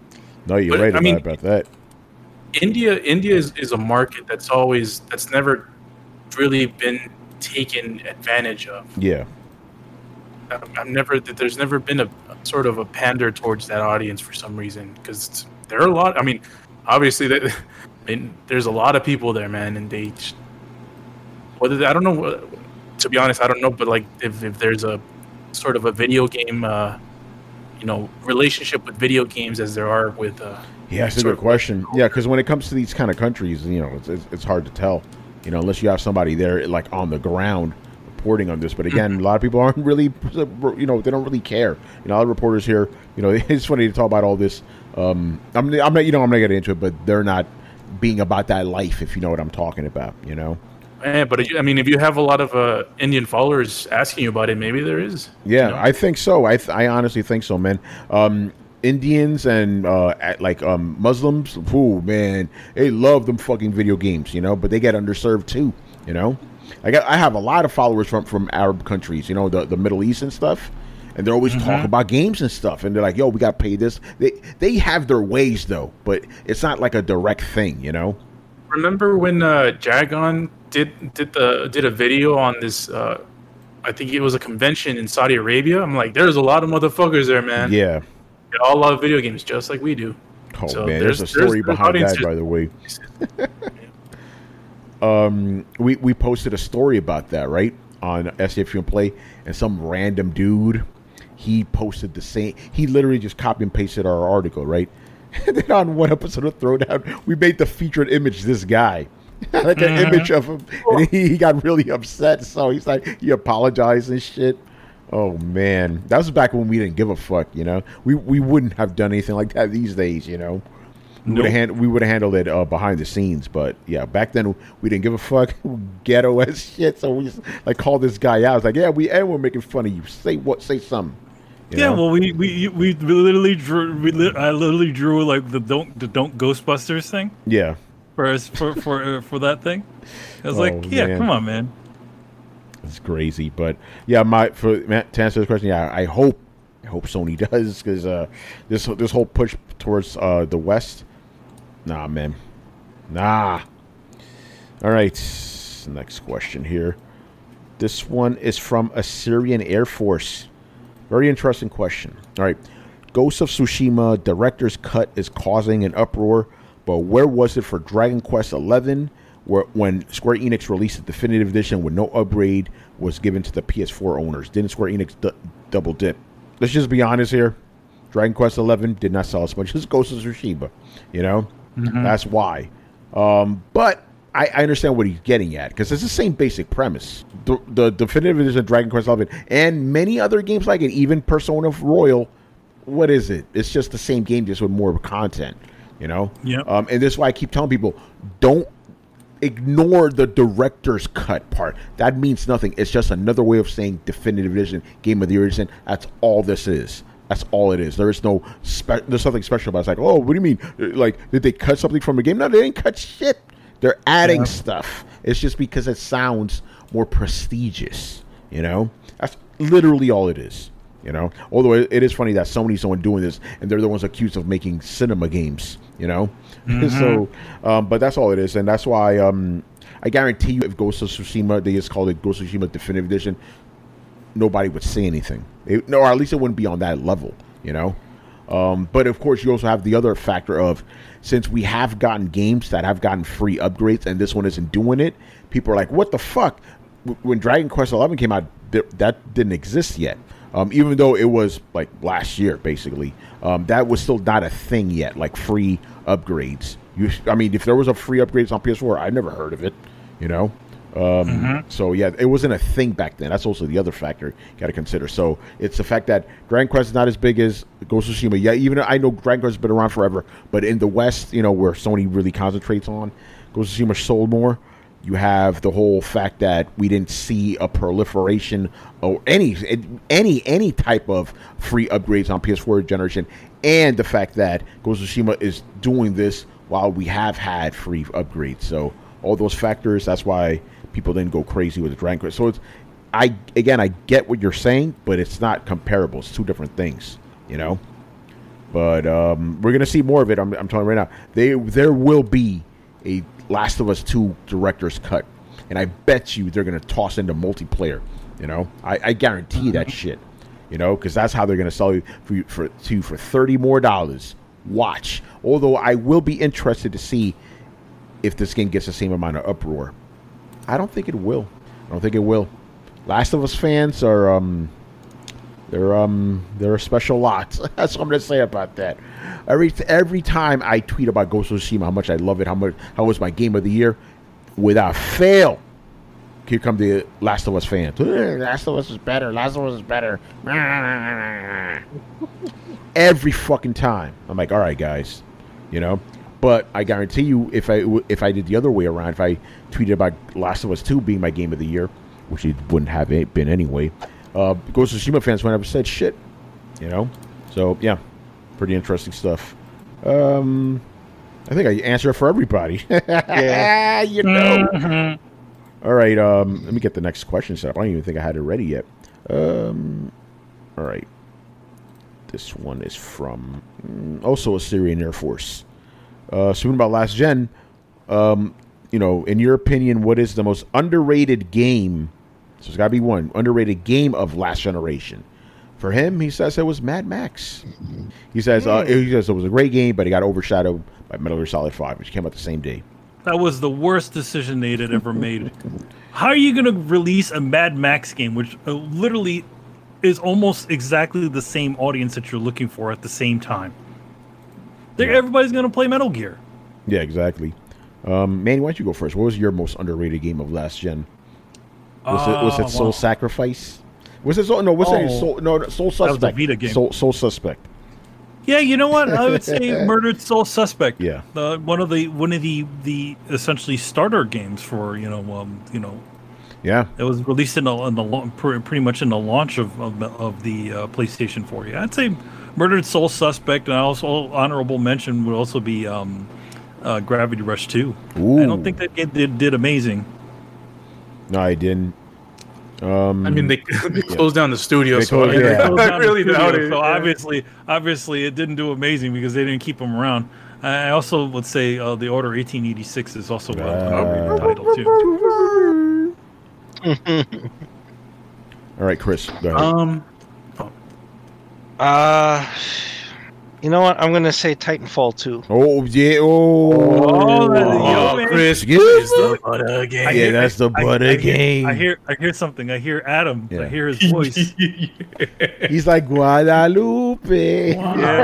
No, you're But, right I about, mean- about that. India, India is, is a market that's always that's never really been taken advantage of. Yeah. I'm I've never there's never been a, a sort of a pander towards that audience for some reason because there are a lot. I mean, obviously that I mean, there's a lot of people there, man, and they just- whether they, I don't know. what- To be honest, I don't know, but like if, if there's a sort of a video game, uh, you know, relationship with video games as there are with. Uh, Yeah, that's a sort good of- question. Yeah, because when it comes to these kind of countries, you know, it's, it's, it's hard to tell, you know, unless you have somebody there like on the ground reporting on this. But again, a lot of people aren't really, you know, they don't really care. You know, a lot of reporters here, you know, it's funny to talk about all this. Um, I'm, I'm not, you know, I'm not getting into it, but they're not being about that life, if you know what I'm talking about, you know. Man, but I mean, if you have a lot of uh, Indian followers asking you about it, maybe there is. Yeah, you know? I think so. I th- I honestly think so, man. Um, Indians and uh, at, like um, Muslims, ooh, man, they love them fucking video games, you know. But they get underserved too, you know. I got I have a lot of followers from, from Arab countries, you know, the the Middle East and stuff, and they're always Mm-hmm. talking about games and stuff, and they're like, "Yo, we got to pay this." They they have their ways though, but it's not like a direct thing, you know. Remember when uh, Jagon did did the did a video on this? Uh, I think it was a convention in Saudi Arabia. I'm like, there's a lot of motherfuckers there, man. Yeah. They all love video games just like we do. Oh So man, there's- there's a story there's- there's behind that, audiences- by the way. um, we we posted a story about that, right, on S F and Play, and some random dude, he posted the same. He literally just copy and pasted our article, right? And then on one episode of Throwdown, we made the featured image this guy. Like an image of him, and he, he got really upset. So he's like, he apologized and shit. Oh man, that was back when we didn't give a fuck. You know, we we wouldn't have done anything like that these days. You know, we would have hand, we would have handled it uh, behind the scenes. But yeah, back then we didn't give a fuck. Ghetto as shit. So we just like called this guy out. I was like, yeah, we and we're making fun of you. Say what? Say something. You Yeah, know? well, we we we literally drew. We li- I literally drew like the don't the don't Ghostbusters thing yeah. for us for for uh, for that thing. I was Oh, like, yeah, man. come on, man. It's crazy, but yeah, my for Matt, to answer this question, yeah, I hope I hope Sony does because uh, this this whole push towards uh, the West, nah, man, nah. All right, next question here. This one is from Assyrian Air Force. Very interesting question. All right, Ghost of Tsushima director's cut is causing an uproar, but where was it for Dragon Quest eleven? Where, when Square Enix released the definitive edition with no upgrade was given to the P S four owners. Didn't Square Enix d- double dip? Let's just be honest here. Dragon Quest eleven did not sell as much as Ghost of Tsushima. You know? Mm-hmm. That's why. Um, but I, I understand what he's getting at, because it's the same basic premise. The, the definitive edition of Dragon Quest eleven and many other games like it, even Persona Royal, what is it? It's just the same game, just with more content. You know? Yeah. Um, and this is why I keep telling people, don't ignore the director's cut part. That means nothing. It's just another way of saying definitive edition, game of the year edition. That's all this is. That's all it is. There is no spe- there's something special about it. It's like, oh, what do you mean? Like, did they cut something from the game? No, they didn't cut shit. They're adding Yeah. stuff. It's just because it sounds more prestigious, you know? That's literally all it is, you know? Although it, it is funny that Sony's the one doing this, and they're the ones accused of making cinema games, you know? Mm-hmm. So, um, but that's all it is, and that's why um, I guarantee you if Ghost of Tsushima, they just called it Ghost of Tsushima Definitive Edition, nobody would say anything. It, no, or at least it wouldn't be on that level, you know? Um, but of course, you also have the other factor of, since we have gotten games that have gotten free upgrades and this one isn't doing it, people are like, what the fuck? When Dragon Quest eleven came out, th- that didn't exist yet. Um, even though it was like last year, basically, um, that was still not a thing yet, like free upgrades. You, I mean, if there was a free upgrades on P S four, I've never heard of it, you know? Um, mm-hmm. So, yeah, it wasn't a thing back then. That's also the other factor you got to consider. So, it's the fact that Dragon Quest is not as big as Ghost of Tsushima. Yeah, even I know Dragon Quest has been around forever, but in the West, you know, where Sony really concentrates on, Ghost of Tsushima sold more. You have the whole fact that we didn't see a proliferation or any any any type of free upgrades on P S four generation, and the fact that Ghost of Tsushima is doing this while we have had free upgrades. So all those factors, that's why people didn't go crazy with the Dragon Quest. So it's, I again, I get what you're saying, but it's not comparable. It's two different things, you know. But um, we're gonna see more of it. I'm, I'm telling you right now. They there will be a Last of Us two director's cut, and I bet you they're gonna toss into multiplayer. You know, I, I guarantee that shit. You know, because that's how they're gonna sell you for you for to for thirty more dollars. Watch. Although I will be interested to see if this game gets the same amount of uproar. I don't think it will. I don't think it will. Last of Us fans are um, they're um, they're a special lot. That's what I'm gonna say about that. Every every time I tweet about Ghost of Tsushima, how much I love it, how much how it was my game of the year, without fail, here come the Last of Us fans. Last of Us is better. Last of Us is better. Every fucking time, I'm like, all right, guys, you know. But I guarantee you, if I if I did the other way around, if I tweeted about Last of Us two being my game of the year, which it wouldn't have been anyway, uh, Ghost of Tsushima fans would never said shit, you know. So yeah, pretty interesting stuff. Um, I think I answered it for everybody. Yeah, you know. Mm-hmm. All right, um, let me get the next question set up. I don't even think I had it ready yet. Um, all right. This one is from mm, also a Syrian Air Force. Uh, speaking about last gen, um, you know, in your opinion, what is the most underrated game? So it's got to be one underrated game of last generation. For him, he says it was Mad Max. He says uh, he says it was a great game, but it got overshadowed by Metal Gear Solid five, which came out the same day. That was the worst decision they had ever made. How are you going to release a Mad Max game, which uh, literally is almost exactly the same audience that you're looking for at the same time? Yeah. Everybody's going to play Metal Gear. Yeah, exactly. Um, Manny, why don't you go first? What was your most underrated game of last gen? Was, uh, it, was it Soul wow. Sacrifice? Was it Soul? No, what's oh, it? Soul, no, Soul Suspect. That was the Vita game. Soul, Soul Suspect. Yeah, you know what? I would say Murdered Soul Suspect. Yeah, uh, one of the one of the, the essentially starter games for you know um, you know. Yeah, it was released in the, in the pretty much in the launch of of the, of the uh, PlayStation four. Yeah, I'd say Murdered Soul Suspect, and also honorable mention would also be um, uh, Gravity Rush two. Ooh. I don't think that game did, did amazing. No, I didn't. Um, I mean, they, they closed yeah. down the studio, they so closed, yeah. they closed down really the studio, doubt it. So yeah. obviously, obviously, it didn't do amazing because they didn't keep them around. I also would say uh, the Order eighteen eighty-six is also uh, a title too. All right, Chris. Go ahead. Um, uh, you know what? I'm gonna say Titanfall two. Oh yeah! Oh, oh, that, oh yo, Chris, yeah. is the butter game. Yeah, hear, that's the butter I, I, game. I hear, I hear something. I hear Adam. Yeah. I hear his voice. He's like Guadalupe.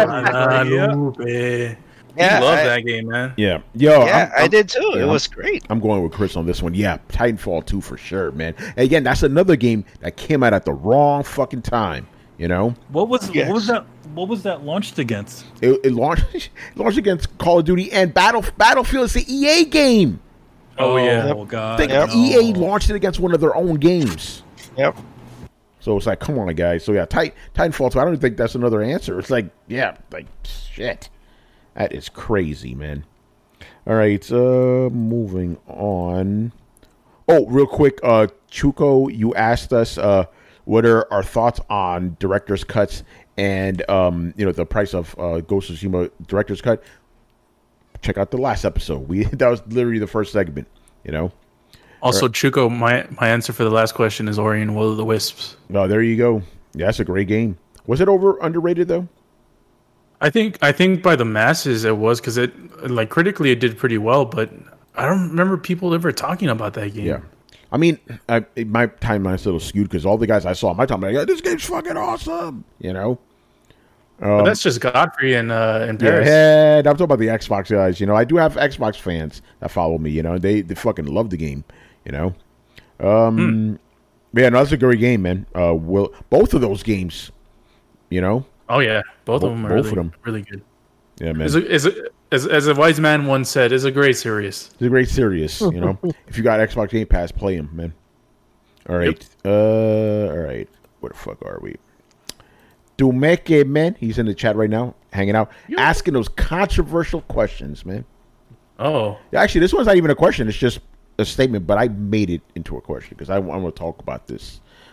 Guadalupe. Yeah, you love I, that game, man. Yeah, yo, yeah, I'm, I'm, I did too. Yeah, it was great. I'm going with Chris on this one. Yeah, Titanfall two for sure, man. And again, that's another game that came out at the wrong fucking time. You know what was yes. what was that? What was that launched against? It, it launched it launched against Call of Duty and Battle Battlefield. It's the E A game. Oh, oh yeah, oh god. Think yep. E A launched it against one of their own games. Yep. So it's like, come on, guys. So yeah, Titan, Titanfall two. I don't think that's another answer. It's like, yeah, like shit. That is crazy, man. All right, uh, moving on. Oh, real quick, uh, Chuko, you asked us uh, what are our thoughts on director's cuts and um, you know the price of uh, Ghost of Tsushima director's cut. Check out the last episode. We that was literally the first segment. You know. Also, right. Chuko, my my answer for the last question is Ori and Will of the Wisps. Oh, there you go. Yeah, that's a great game. Was it over underrated though? I think I think by the masses it was because it like critically it did pretty well, but I don't remember people ever talking about that game. Yeah, I mean, I, my timeline's a little skewed because all the guys I saw, my timeline, like, this game's fucking awesome. You know, um, but that's just Godfrey and uh, and Paris. Yeah, I'm talking about the Xbox guys. You know, I do have Xbox fans that follow me. You know, they they fucking love the game. You know, um, hmm. yeah, no, that's a great game, man. Uh, will both of those games, you know. Oh yeah, both, both of them are both really, of them. really good. Yeah, man. Is a, is a, as as a wise man once said, "Is a great series." It's a great series. You know, if you got Xbox Game Pass, play them, man. All right, yep. uh, all right. Where the fuck are we? Dumeke, man. He's in the chat right now, hanging out, yep. asking those controversial questions, man. Oh, yeah, actually, this one's not even a question. It's just a statement, but I made it into a question because I, I want to talk about this.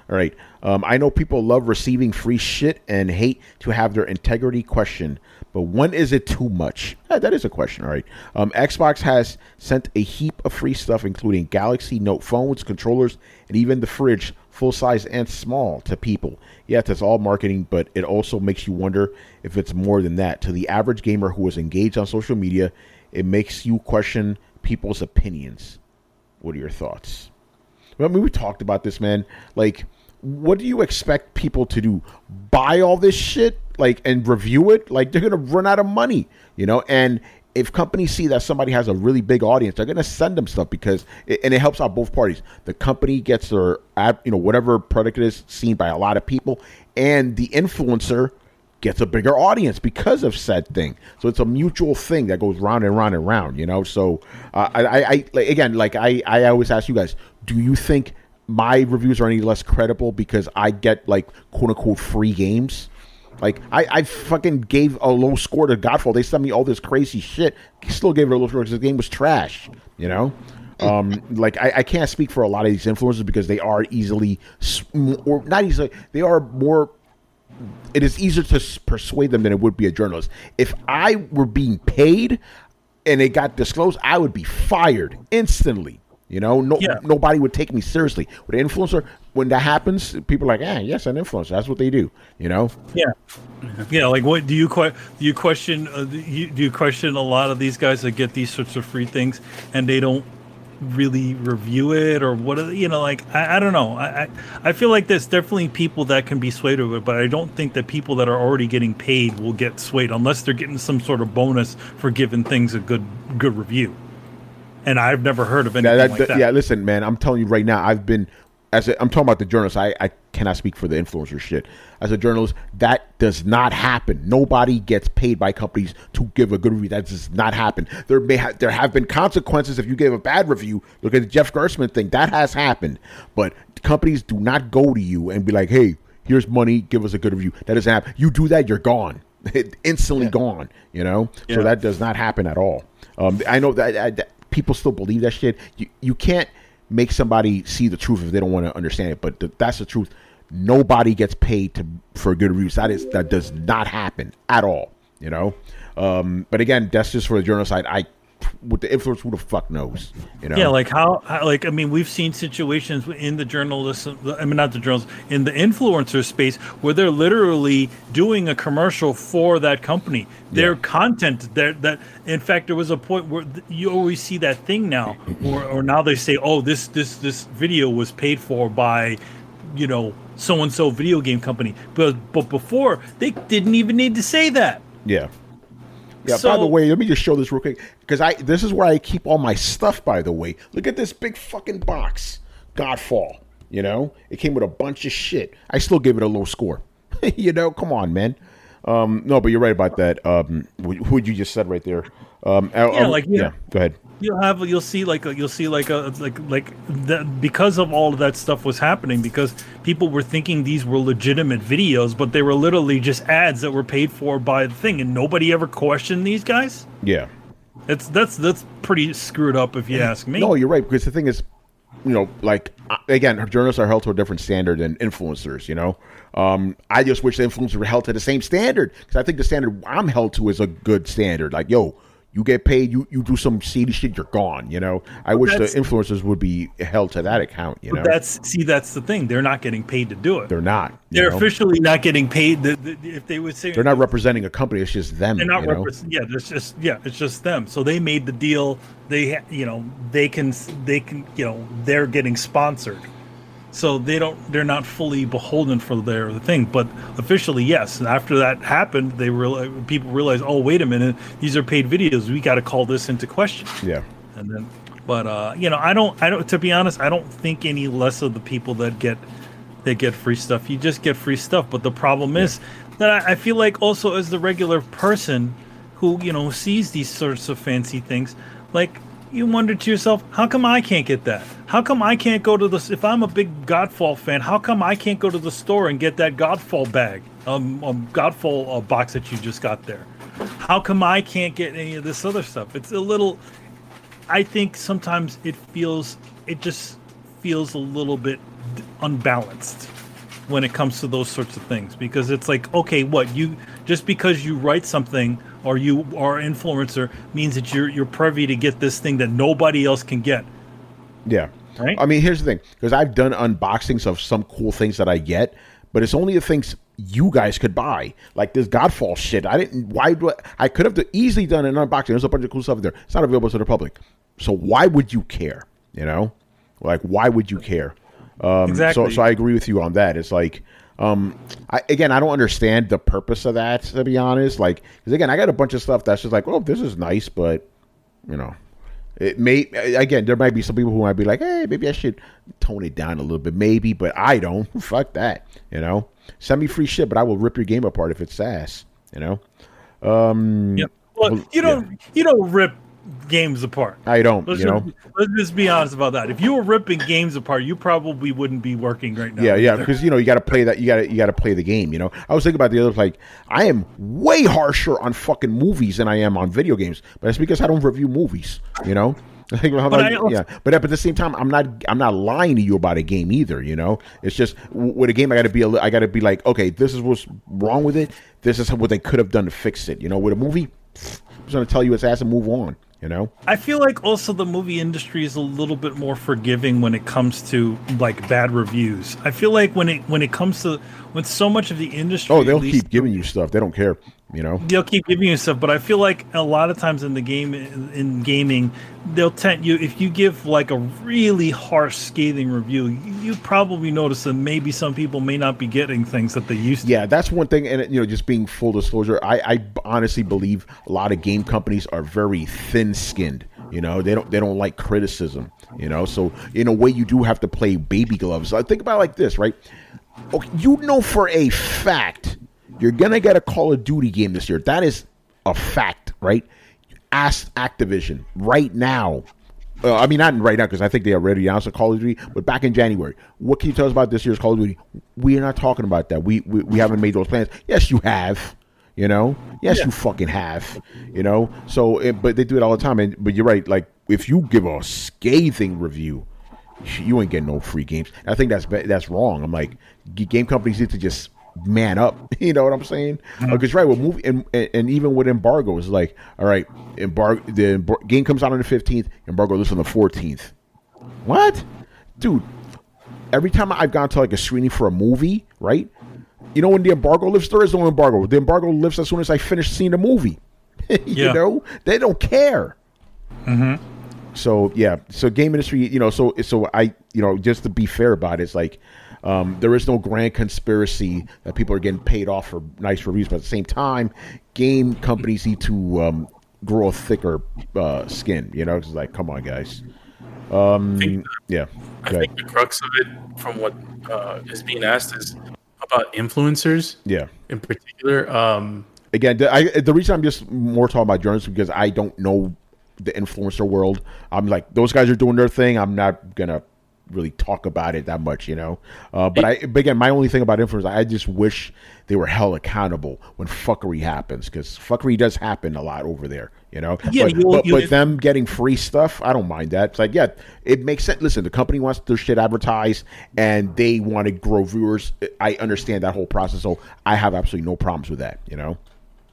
All right. Um, I know people love receiving free shit and hate to have their integrity questioned, but when is it too much? Eh, that is a question. All right. Um, Xbox has sent a heap of free stuff, including Galaxy Note phones, controllers, and even the fridge, full size and small, to people. Yes, that's all marketing, but it also makes you wonder if it's more than that. To the average gamer who is engaged on social media, it makes you question people's opinions. What are your thoughts? I mean, we talked about this, man. Like, what do you expect people to do? Buy all this shit, like, and review it? Like, they're gonna run out of money, you know. And if companies see that somebody has a really big audience, they're gonna send them stuff because, it, and it helps out both parties. The company gets their, ad, you know, whatever product it is seen by a lot of people, and the influencer gets a bigger audience because of said thing. So it's a mutual thing that goes round and round and round, you know. So uh, I, I, I like, again, like I, I always ask you guys, do you think my reviews are any less credible because I get like quote unquote free games? Like I, I fucking gave a low score to Godfall. They sent me all this crazy shit. Still gave it a low score because the game was trash, you know. Um, like I, I can't speak for a lot of these influencers because they are easily, or not easily, they are more. It is easier to persuade them than it would be a journalist. If I were being paid and it got disclosed, I would be fired instantly. You know, no, yeah. nobody would take me seriously. With an influencer, when that happens, people are like, "Ah, yes, an influencer. That's what they do." You know? Yeah, yeah. Like, what do you que- do? You question? Uh, do, you, do you question a lot of these guys that get these sorts of free things and they don't really review it, or what? You know, like I, I don't know. I, I I feel like there's definitely people that can be swayed over it, but I don't think that people that are already getting paid will get swayed unless they're getting some sort of bonus for giving things a good good review. And I've never heard of anything that, like that, that. Yeah, listen, man, I'm telling you right now, I've been, as a, I'm talking about the journalists, I, I cannot speak for the influencer shit. As a journalist, that does not happen. Nobody gets paid by companies to give a good review. That does not happen. There may ha- there have been consequences if you gave a bad review. Look at the Jeff Gerstmann thing. That has happened. But companies do not go to you and be like, hey, here's money, give us a good review. That doesn't happen. You do that, you're gone. Instantly yeah. gone, you know? Yeah. So that does not happen at all. Um, I know that... I, that people still believe that shit. You you can't make somebody see the truth if they don't want to understand it. But th- that's the truth. Nobody gets paid to for good reviews. That is that does not happen at all. You know. Um, but again, that's just for the journalist side. I with the influence, who the fuck knows? You know. Yeah, like how, how like I mean, we've seen situations in the journalists. I mean, not the journalists, in the influencer space where they're literally doing a commercial for that company. Their yeah. content, that that in fact, there was a point where you always see that thing now, or or now they say, oh, this this this video was paid for by, you know, so and so video game company. But but before they didn't even need to say that. Yeah. Yeah, so, by the way, let me just show this real quick because I this is where I keep all my stuff, by the way. Look at this big fucking box. Godfall, you know? It came with a bunch of shit. I still gave it a low score. You know, come on, man. Um, no, but you're right about that. Um, who you just said right there. Um, yeah, um, like yeah. yeah, go ahead. You'll have you'll see like a, you'll see like a like like that because of all of that stuff was happening because people were thinking these were legitimate videos, but they were literally just ads that were paid for by the thing, and nobody ever questioned these guys. Yeah, it's that's that's pretty screwed up if you ask me. No, you're right because the thing is, you know, like again, journalists are held to a different standard than influencers. You know, um, I just wish the influencers were held to the same standard because I think the standard I'm held to is a good standard. Like, yo. You get paid, you, you do some shady shit, you're gone, you know? I wish that's, the influencers would be held to that account, you know? That's See, that's the thing. They're not getting paid to do it. They're not. They're know? officially not getting paid. The, the, if they would say... They're not representing a company, it's just them, They're not you know? repre- Yeah, it's just, yeah, it's just them. So they made the deal. They, you know, they can, they can, you know, they're getting sponsored. So they don't, they're not fully beholden for their thing, but officially, yes. And after that happened, they real people realized, oh, wait a minute, these are paid videos. We got to call this into question. Yeah. And then, but uh, you know, I don't, I don't. To be honest, I don't think any less of the people that get, that get free stuff. You just get free stuff. But the problem yeah. is that I, I feel like also as the regular person who you know sees these sorts of fancy things, like. You wonder to yourself, how come I can't get that? How come I can't go to the... If I'm a big Godfall fan, how come I can't go to the store and get that Godfall bag, um, um Godfall uh, box that you just got there? How come I can't get any of this other stuff? It's a little... I think sometimes it feels... It just feels a little bit unbalanced when it comes to those sorts of things, because it's like, okay, what you just because you write something or you are an influencer means that you're you're privy to get this thing that nobody else can get. Yeah. Right? I mean, here's the thing, because I've done unboxings of some cool things that I get, but it's only the things you guys could buy, like this Godfall shit. I didn't. Why do I? I could have easily done an unboxing. There's a bunch of cool stuff there. It's not available to the public, so why would you care? You know, like why would you care? Um, exactly. So, so I agree with you on that. It's like, um, I, again, I don't understand the purpose of that, to be honest. Like, because again, I got a bunch of stuff that's just like, oh, this is nice, but you know. It may again. There might be some people who might be like, "Hey, maybe I should tone it down a little bit, maybe." But I don't. Fuck that. You know, send me free shit, but I will rip your game apart if it's ass. You know. Um, yeah. Well, you don't. Yeah. You don't rip games apart. I don't. Let's you just, know. Let's just be honest about that. If you were ripping games apart, you probably wouldn't be working right now. Yeah, yeah. Because you know you got to play that. You got to you got to play the game. You know. I was thinking about the other like I am way harsher on fucking movies than I am on video games, but that's because I don't review movies. You know. but like, I also, yeah, but at the same time, I'm not I'm not lying to you about a game either. You know, it's just with a game, I got to be a, I got to be like, okay, this is what's wrong with it. This is what they could have done to fix it. You know, with a movie, I'm just gonna tell you it's ass and move on. You know, I feel like also the movie industry is a little bit more forgiving when it comes to like bad reviews. I feel like when it when it comes to when so much of the industry, oh, they'll keep giving you stuff. They don't care. You know, they'll keep giving you stuff, but I feel like a lot of times in the game, in, in gaming, they'll tend you if you give like a really harsh, scathing review, you, you probably notice that maybe some people may not be getting things that they used to. Yeah, that's one thing, and you know, just being full disclosure, I, I honestly believe a lot of game companies are very thin-skinned. You know, they don't they don't like criticism. You know, so in a way, you do have to play baby gloves. I think about it like this, right? Okay, you know for a fact. You're going to get a Call of Duty game this year. That is a fact, right? Ask Activision right now. Uh, I mean, not right now because I think they already announced a Call of Duty, but back in January. What can you tell us about this year's Call of Duty? We are not talking about that. We we, we haven't made those plans. Yes, you have. You know? Yes, yeah. You fucking have. You know? So, it, but they do it all the time. And But you're right. Like, if you give a scathing review, you ain't getting no free games. I think that's that's wrong. I'm like, game companies need to just man up, you know what I'm saying? Because mm-hmm. uh, right with movie and, and and even with embargo, it's like, all right, embargo. The embar- game comes out on the fifteenth, embargo lists on the fourteenth. What, dude? Every time I've gone to like a screening for a movie, right? You know when the embargo lifts, there is no embargo. The embargo lifts as soon as I finish seeing the movie. you yeah. know, they don't care. Mm-hmm. So yeah, so game industry, you know, so so I, you know, just to be fair about it, it's like. Um, there is no grand conspiracy that people are getting paid off for nice reviews, but at the same time, game companies need to um, grow a thicker uh, skin. You know, it's like, come on, guys. Um, I think, yeah, I think ahead. The crux of it, from what uh, is being asked, is about influencers. Yeah, in particular. Um, Again, the, I, the reason I'm just more talking about journalists because I don't know the influencer world. I'm like, those guys are doing their thing. I'm not gonna really talk about it that much, you know. Uh, but I, but again, my only thing about influencers, I just wish they were held accountable when fuckery happens, because fuckery does happen a lot over there, you know. Yeah, but, you'll, but, you'll, but them getting free stuff, I don't mind that. It's like, yeah, it makes sense. Listen, the company wants their shit advertised, and they want to grow viewers. I understand that whole process, so I have absolutely no problems with that, you know.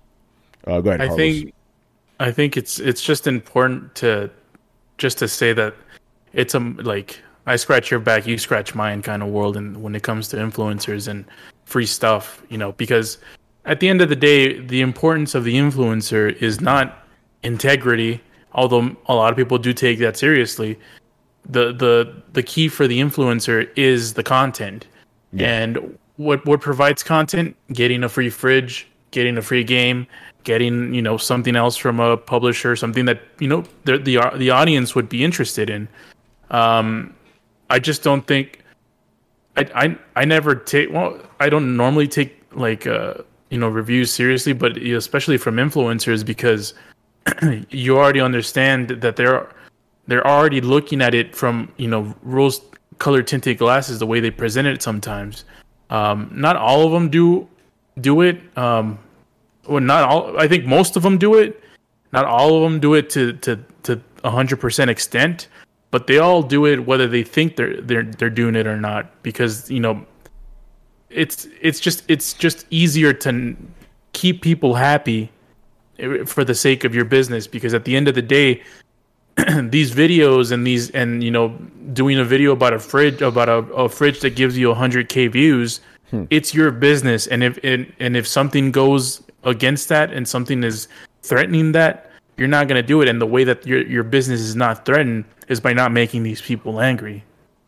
Uh, go ahead, I Carlos. think, I think it's it's just important to just to say that it's a like. I scratch your back, you scratch mine kind of world, and when it comes to influencers and free stuff, you know, because at the end of the day, the importance of the influencer is not integrity, although a lot of people do take that seriously. The the the key for the influencer is the content. Yeah. And what what provides content? Getting a free fridge, getting a free game, getting, you know, something else from a publisher, something that, you know, the the, the audience would be interested in. Um I just don't think I, I I never take well I don't normally take like uh you know reviews seriously, but especially from influencers, because you already understand that they're they're already looking at it from, you know, rose colored tinted glasses, the way they present it sometimes. Um not all of them do do it. Um well, not all. I think most of them do it. Not all of them do it to to to one hundred percent extent. but they all do it whether they think they're they're they're doing it or not, because you know it's it's just it's just easier to n- keep people happy for the sake of your business, because at the end of the day, these videos and these and you know doing a video about a fridge about a, a fridge that gives you one hundred K views, hmm. it's your business, and if and, and if something goes against that and something is threatening that, you're not going to do it. And the way that your your business is not threatened is by not making these people angry.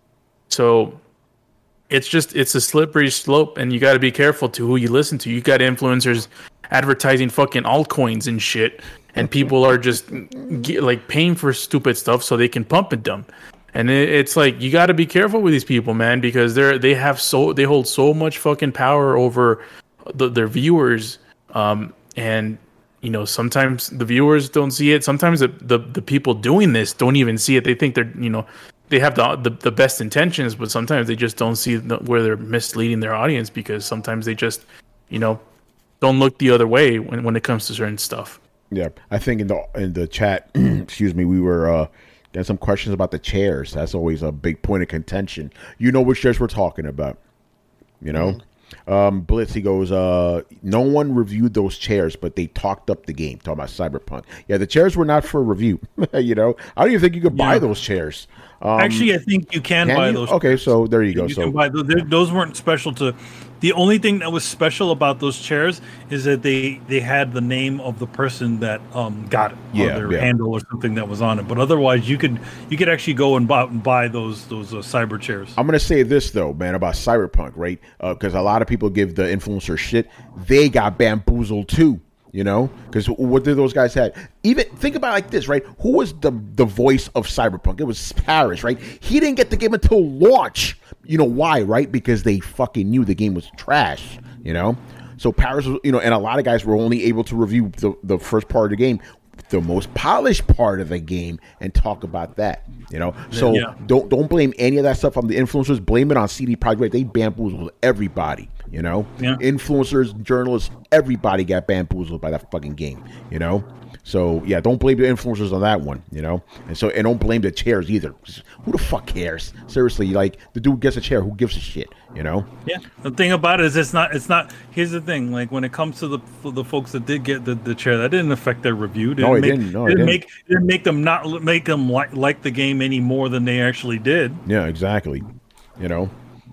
So it's just it's a slippery slope, and you got to be careful to who you listen to. You got influencers advertising fucking altcoins and shit, and people are just get, like paying for stupid stuff so they can pump and dump. And it, it's like you got to be careful with these people, man, because they're they have so they hold so much fucking power over the, their viewers, um, and you know sometimes the viewers don't see it. Sometimes the, the the people doing this don't even see it. They think they're you know they have the the, the best intentions, but sometimes they just don't see the, where they're misleading their audience, because sometimes they just you know. don't look the other way when, when it comes to certain stuff. Yeah, I think in the in the chat, excuse me, we were uh, getting some questions about the chairs. That's always a big point of contention. You know which chairs we're talking about. You know, mm-hmm. um, Blitz, he goes, uh, no one reviewed those chairs, but they talked up the game. Talking about Cyberpunk. Yeah, the chairs were not for review. you know, I don't even think you could buy yeah. those chairs. Um, Actually, I think you can, can buy you? those. Okay, chairs. So there you go. You so can buy those. Those weren't special to. The only thing that was special about those chairs is that they, they had the name of the person that um, got it, yeah, or their yeah. handle or something that was on it. But otherwise, you could you could actually go and buy, and buy those those uh, cyber chairs. I'm gonna say this though, man, about Cyberpunk, right? Because uh, a lot of people give the influencer shit. They got bamboozled too. You know, because what did those guys have? Even think about it like this, right? Who was the the voice of Cyberpunk? It was Paris, right? He didn't get the game until launch. You know why, right? Because they fucking knew the game was trash. You know, so Paris was, you know, and a lot of guys were only able to review the the first part of the game, the most polished part of the game, and talk about that. You know, so yeah. don't don't blame any of that stuff on the influencers. Blame it on C D Projekt. They bamboozled everybody. You know, yeah. influencers, journalists, everybody got bamboozled by that fucking game. You know, so yeah, don't blame the influencers on that one. You know, and so and don't blame the chairs either. Who the fuck cares? Seriously, like the dude gets a chair. Who gives a shit? You know? Yeah. The thing about it is, it's not. It's not. Here's the thing. Like when it comes to the the folks that did get the, the chair, that didn't affect their review. Didn't no, it make, didn't. No, it didn't didn't make didn't make them not make them like like the game any more than they actually did. Yeah, exactly. You know.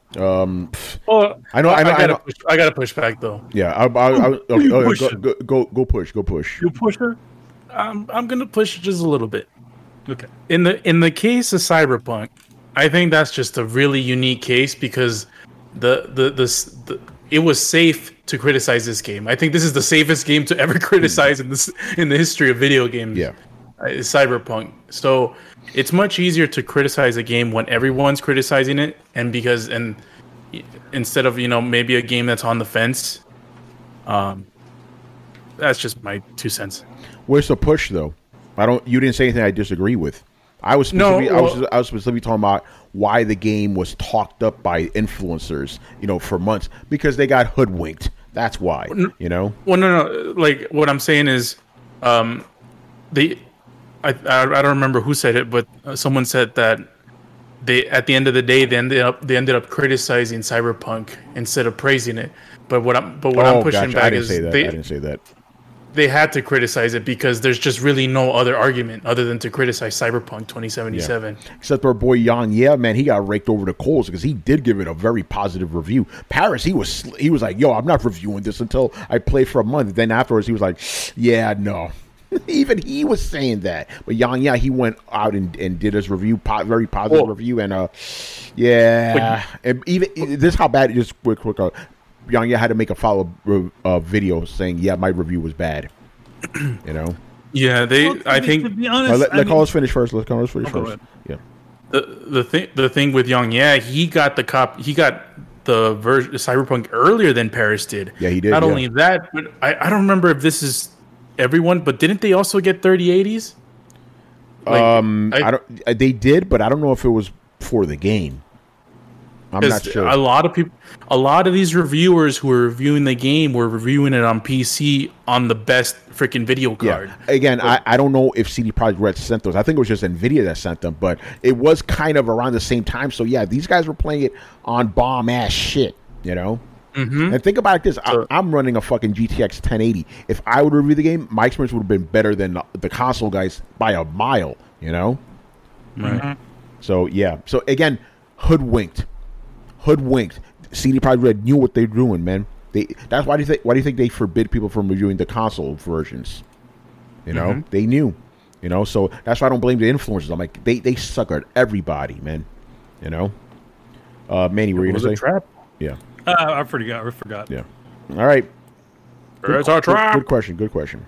Um, well, I know, I know, I gotta, I know. Push, I gotta push back though. Yeah, I, I, I, I, Who you uh, pushing? go, go, go push, go push. You push her? I'm, I'm gonna push just a little bit. Okay. In the in the case of Cyberpunk, I think that's just a really unique case because the the the, the it was safe to criticize this game. I think this is the safest game to ever criticize in this in the history of video games. Yeah, uh, Cyberpunk. So it's much easier to criticize a game when everyone's criticizing it, and because and instead of you know maybe a game that's on the fence. Um, that's just my two cents. Where's the push though? I don't. You didn't say anything I disagree with. I was specifically, no, well, I was I was specifically talking about why the game was talked up by influencers, you know, for months because they got hoodwinked. That's why, you know. Well, no, no. Like what I'm saying is, um, they, I, I, I don't remember who said it, but someone said that they, at the end of the day, they ended up they ended up criticizing Cyberpunk instead of praising it. But what I'm, but what oh, I'm pushing gotcha. back I didn't is say that. they, I didn't say that. They had to criticize it because there's just really no other argument other than to criticize Cyberpunk twenty seventy-seven. Yeah. Except our boy Yang, yeah, man, he got raked over the coals because he did give it a very positive review. Paris, he was he was like, "Yo, I'm not reviewing this until I play for a month." Then afterwards, he was like, "Yeah, no." Even he was saying that. But Yang, yeah, he went out and, and did his review, po- very positive well, review, and uh, yeah, but, and even this is how bad it is. Quick, quick. Uh, Yang yeah had to make a follow up uh, video saying, "Yeah, my review was bad." You know. Yeah, they. Well, I be, think. To be honest, uh, let I let mean, Carlos finish first. Let Carlos finish oh, first. Yeah. The the thing the thing with Yang, yeah, he got the cop. He got the version Cyberpunk earlier than Paris did. Yeah, he did. Not yeah. only that, but I, I don't remember if this is everyone, but didn't they also get thirty eighties? Like, um, I, I don't. They did, but I don't know if it was for the game. I'm not sure. A lot of people, a lot of these reviewers who were reviewing the game were reviewing it on P C on the best freaking video card. Yeah. Again, but, I, I don't know if C D Projekt Red sent those. I think it was just Nvidia that sent them, but it was kind of around the same time. So yeah, these guys were playing it on bomb ass shit, you know. Mm-hmm. And think about it this: so, I, I'm running a fucking G T X ten eighty. If I would review the game, my experience would have been better than the, the console guys by a mile, you know. Right. Mm-hmm. So yeah. So again, hoodwinked. Hoodwinked. C D Projekt Red knew what they're doing, man. They that's why do you think why do you think they forbid people from reviewing the console versions? You know, mm-hmm. they knew. You know, so that's why I don't blame the influencers. I'm like they they suckered everybody, man. You know, uh, Manny, were you gonna say? Trap. Yeah, uh, I forgot. I forgot. Yeah. All right. It's our trap. Good, good question. Good question.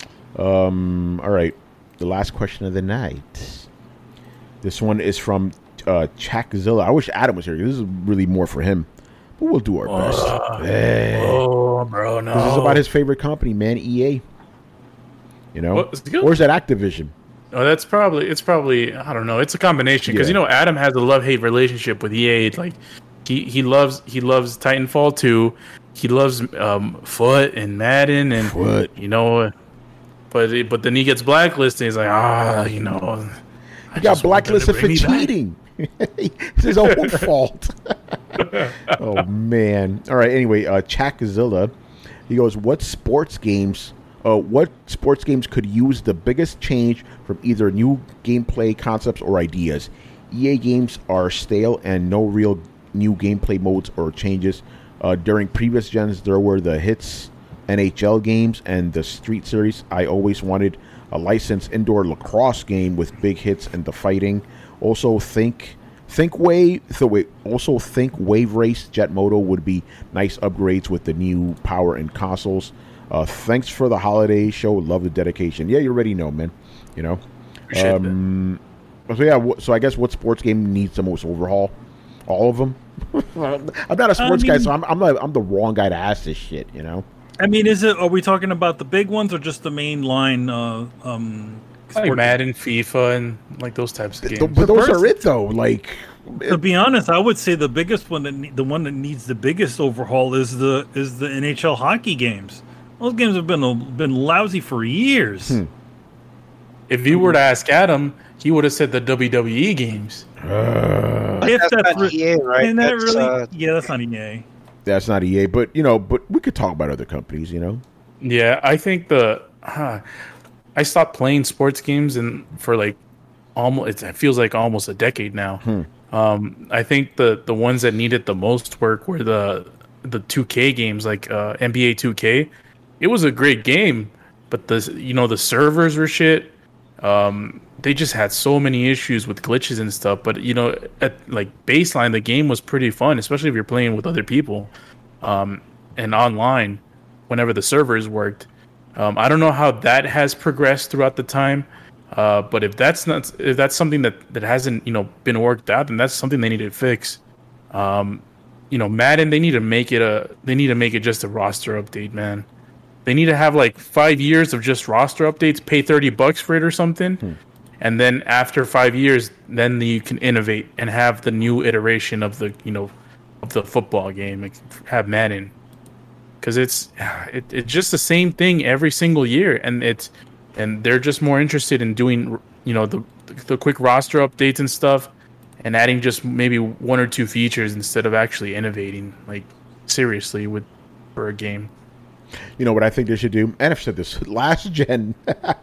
Um. All right. The last question of the night. This one is from. Uh, Chakzilla. I wish Adam was here. This is really more for him, but we'll do our best. Uh, hey. Oh, bro, no. This is about his favorite company, man. E A. You know, well, or is that Activision? Oh, that's probably. It's probably. I don't know. It's a combination because yeah. you know Adam has a love-hate relationship with E A. Like he he loves he loves Titanfall two. He loves um, Foot and Madden and Foot. You know, but but then he gets blacklisted. He's like, ah, you know, he got blacklisted for cheating. It's his own fault. Oh man! All right. Anyway, uh, Chakzilla, he goes, "What sports games? Uh, what sports games could use the biggest change from either new gameplay concepts or ideas? E A games are stale and no real new gameplay modes or changes. Uh, during previous gens, there were the hits N H L games and the Street Series. I always wanted a licensed indoor lacrosse game with big hits and the fighting." Also, think, think wave. So wait, also think Wave Race Jet Moto would be nice upgrades with the new power and consoles. Uh, thanks for the holiday show. Love the dedication. Yeah, you already know, man. You know. Appreciate um, that. So yeah, so I guess what sports game needs the most overhaul? All of them. I'm not a sports I mean, guy, so I'm I'm, not, I'm the wrong guy to ask this shit. You know. I mean, is it? Are we talking about the big ones or just the main line? Uh, um, Like Madden, FIFA, and like those types of games. The, but those are it though. Like, to it, be honest, I would say the biggest one that ne- the one that needs the biggest overhaul is the is the N H L hockey games. Those games have been been lousy for years. Hmm. If you were to ask Adam, he would have said the W W E games. Uh, if that's, that's not re- E A, right? That that's, really, uh, yeah, that's not E A. That's not E A, but you know, but we could talk about other companies. You know. Yeah, I think the. Huh, I stopped playing sports games and for like almost it feels like almost a decade now. Hmm. Um, I think the the ones that needed the most work were the the two K games like uh, N B A two K. It was a great game, but the you know the servers were shit. Um, they just had so many issues with glitches and stuff. But you know, at like baseline, the game was pretty fun, especially if you're playing with other people um, and online. Whenever the servers worked. Um, I don't know how that has progressed throughout the time, uh, but if that's not if that's something that, that hasn't you know been worked out, then that's something they need to fix. Um, you know, Madden they need to make it a they need to make it just a roster update, man. They need to have like five years of just roster updates, pay thirty bucks for it or something, hmm. and then after five years, then you can innovate and have the new iteration of the you know of the football game, have Madden. Because it's it, it's just the same thing every single year, and it's and they're just more interested in doing you know the the quick roster updates and stuff, and adding just maybe one or two features instead of actually innovating like seriously with for a game. You know what I think they should do, and I've said this last gen,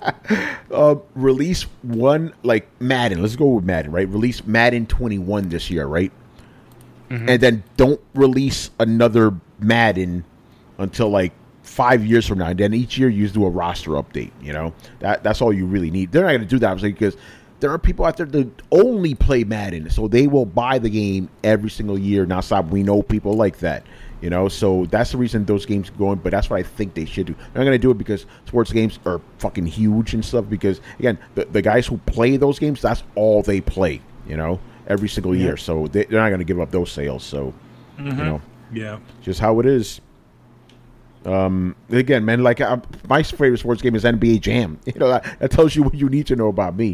uh, release one like Madden. Let's go with Madden, right? Release Madden twenty-one this year, right? Mm-hmm. And then don't release another Madden until like five years from now, and then each year you just do a roster update. You know that that's all you really need. They're not going to do that, obviously, because there are people out there that only play Madden, so they will buy the game every single year. Now, stop. We know people like that, you know. So that's the reason those games are going. But that's what I think they should do. They're not going to do it because sports games are fucking huge and stuff. Because again, the, the guys who play those games, that's all they play. You know, every single year. Yeah. So they, they're not going to give up those sales. So mm-hmm. you know, yeah, just how it is. Um, again, man, like uh, my favorite sports game is N B A Jam. You know, that, that tells you what you need to know about me.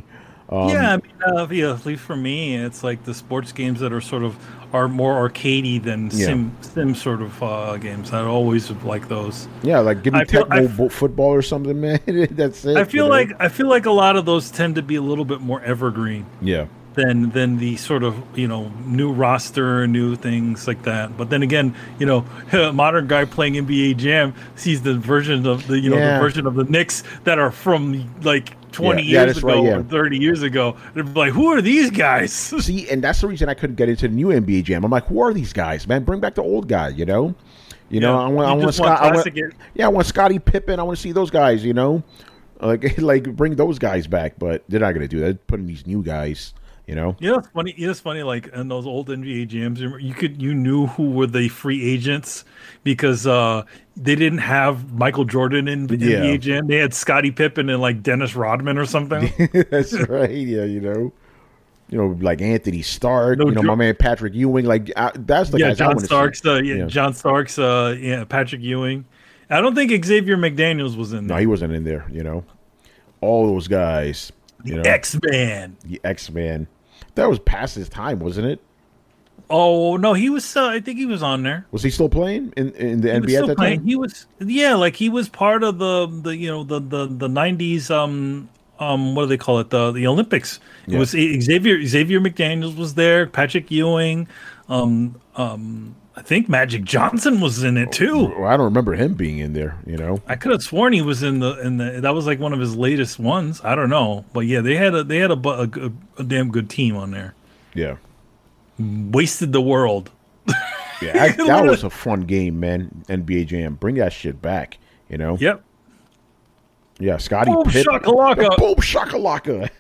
Um, yeah, I mean, uh, yeah, at least for me, it's like the sports games that are sort of are more arcadey than sim sim sort of uh, games. I always like those. Yeah, like give me I feel- Tecmo I- Bo- football or something, man. That's it. I feel you know? like I feel like a lot of those tend to be a little bit more evergreen yeah, than than the sort of you know new roster, new things like that. But then again, you know, a modern guy playing N B A Jam sees the version of the you know Yeah. the version of the Knicks that are from like twenty Yeah, yeah, years that's ago right, yeah. or thirty years ago. They're like, who are these guys? see, and that's the reason I couldn't get into the new N B A Jam. I'm like, who are these guys, man? Bring back the old guy, you know. You know, Yeah, I want, I you want just want Scott. I want, classic it. yeah, I want Scottie Pippen. I want to see those guys. You know, like like bring those guys back. But they're not going to do that. They're putting these new guys. You know. You know, it's funny. You know, it's funny. Like in those old N B A jams, you you could you knew who were the free agents because uh, they didn't have Michael Jordan in the Yeah. N B A jam. They had Scottie Pippen and like Dennis Rodman or something. That's right. Yeah, you know. You know, like Anthony Stark. No, you know, Jo- my man Patrick Ewing. Like uh, that's the yeah, guys I John want to Starks. see. Uh, yeah, Yeah. John Starks. Uh, yeah, Patrick Ewing. I don't think Xavier McDaniels was in No, there. he wasn't in there. You know, all those guys. You know, X Man. the X Man. That was past his time, wasn't it? Oh no, he was. Uh, I think he was on there. Was he still playing in, in the He N was B A at still that playing. time? He was, yeah, like he was part of the the you know the the the nineties um um what do they call it the the Olympics. It Yeah. was Xavier Xavier McDaniels was there, Patrick Ewing, um um I think Magic Johnson was in it too. Well, I don't remember him being in there. You know, I could have sworn he was in the in the that was like one of his latest ones. I don't know, but yeah, they had a they had a bu- a, good- a damn good team on there. yeah, Wasted the world. yeah. I, that was a fun game, man. N B A Jam, bring that shit back. You know, Yep. yeah. Scotty Boom Pippen, shakalaka. boom shakalaka.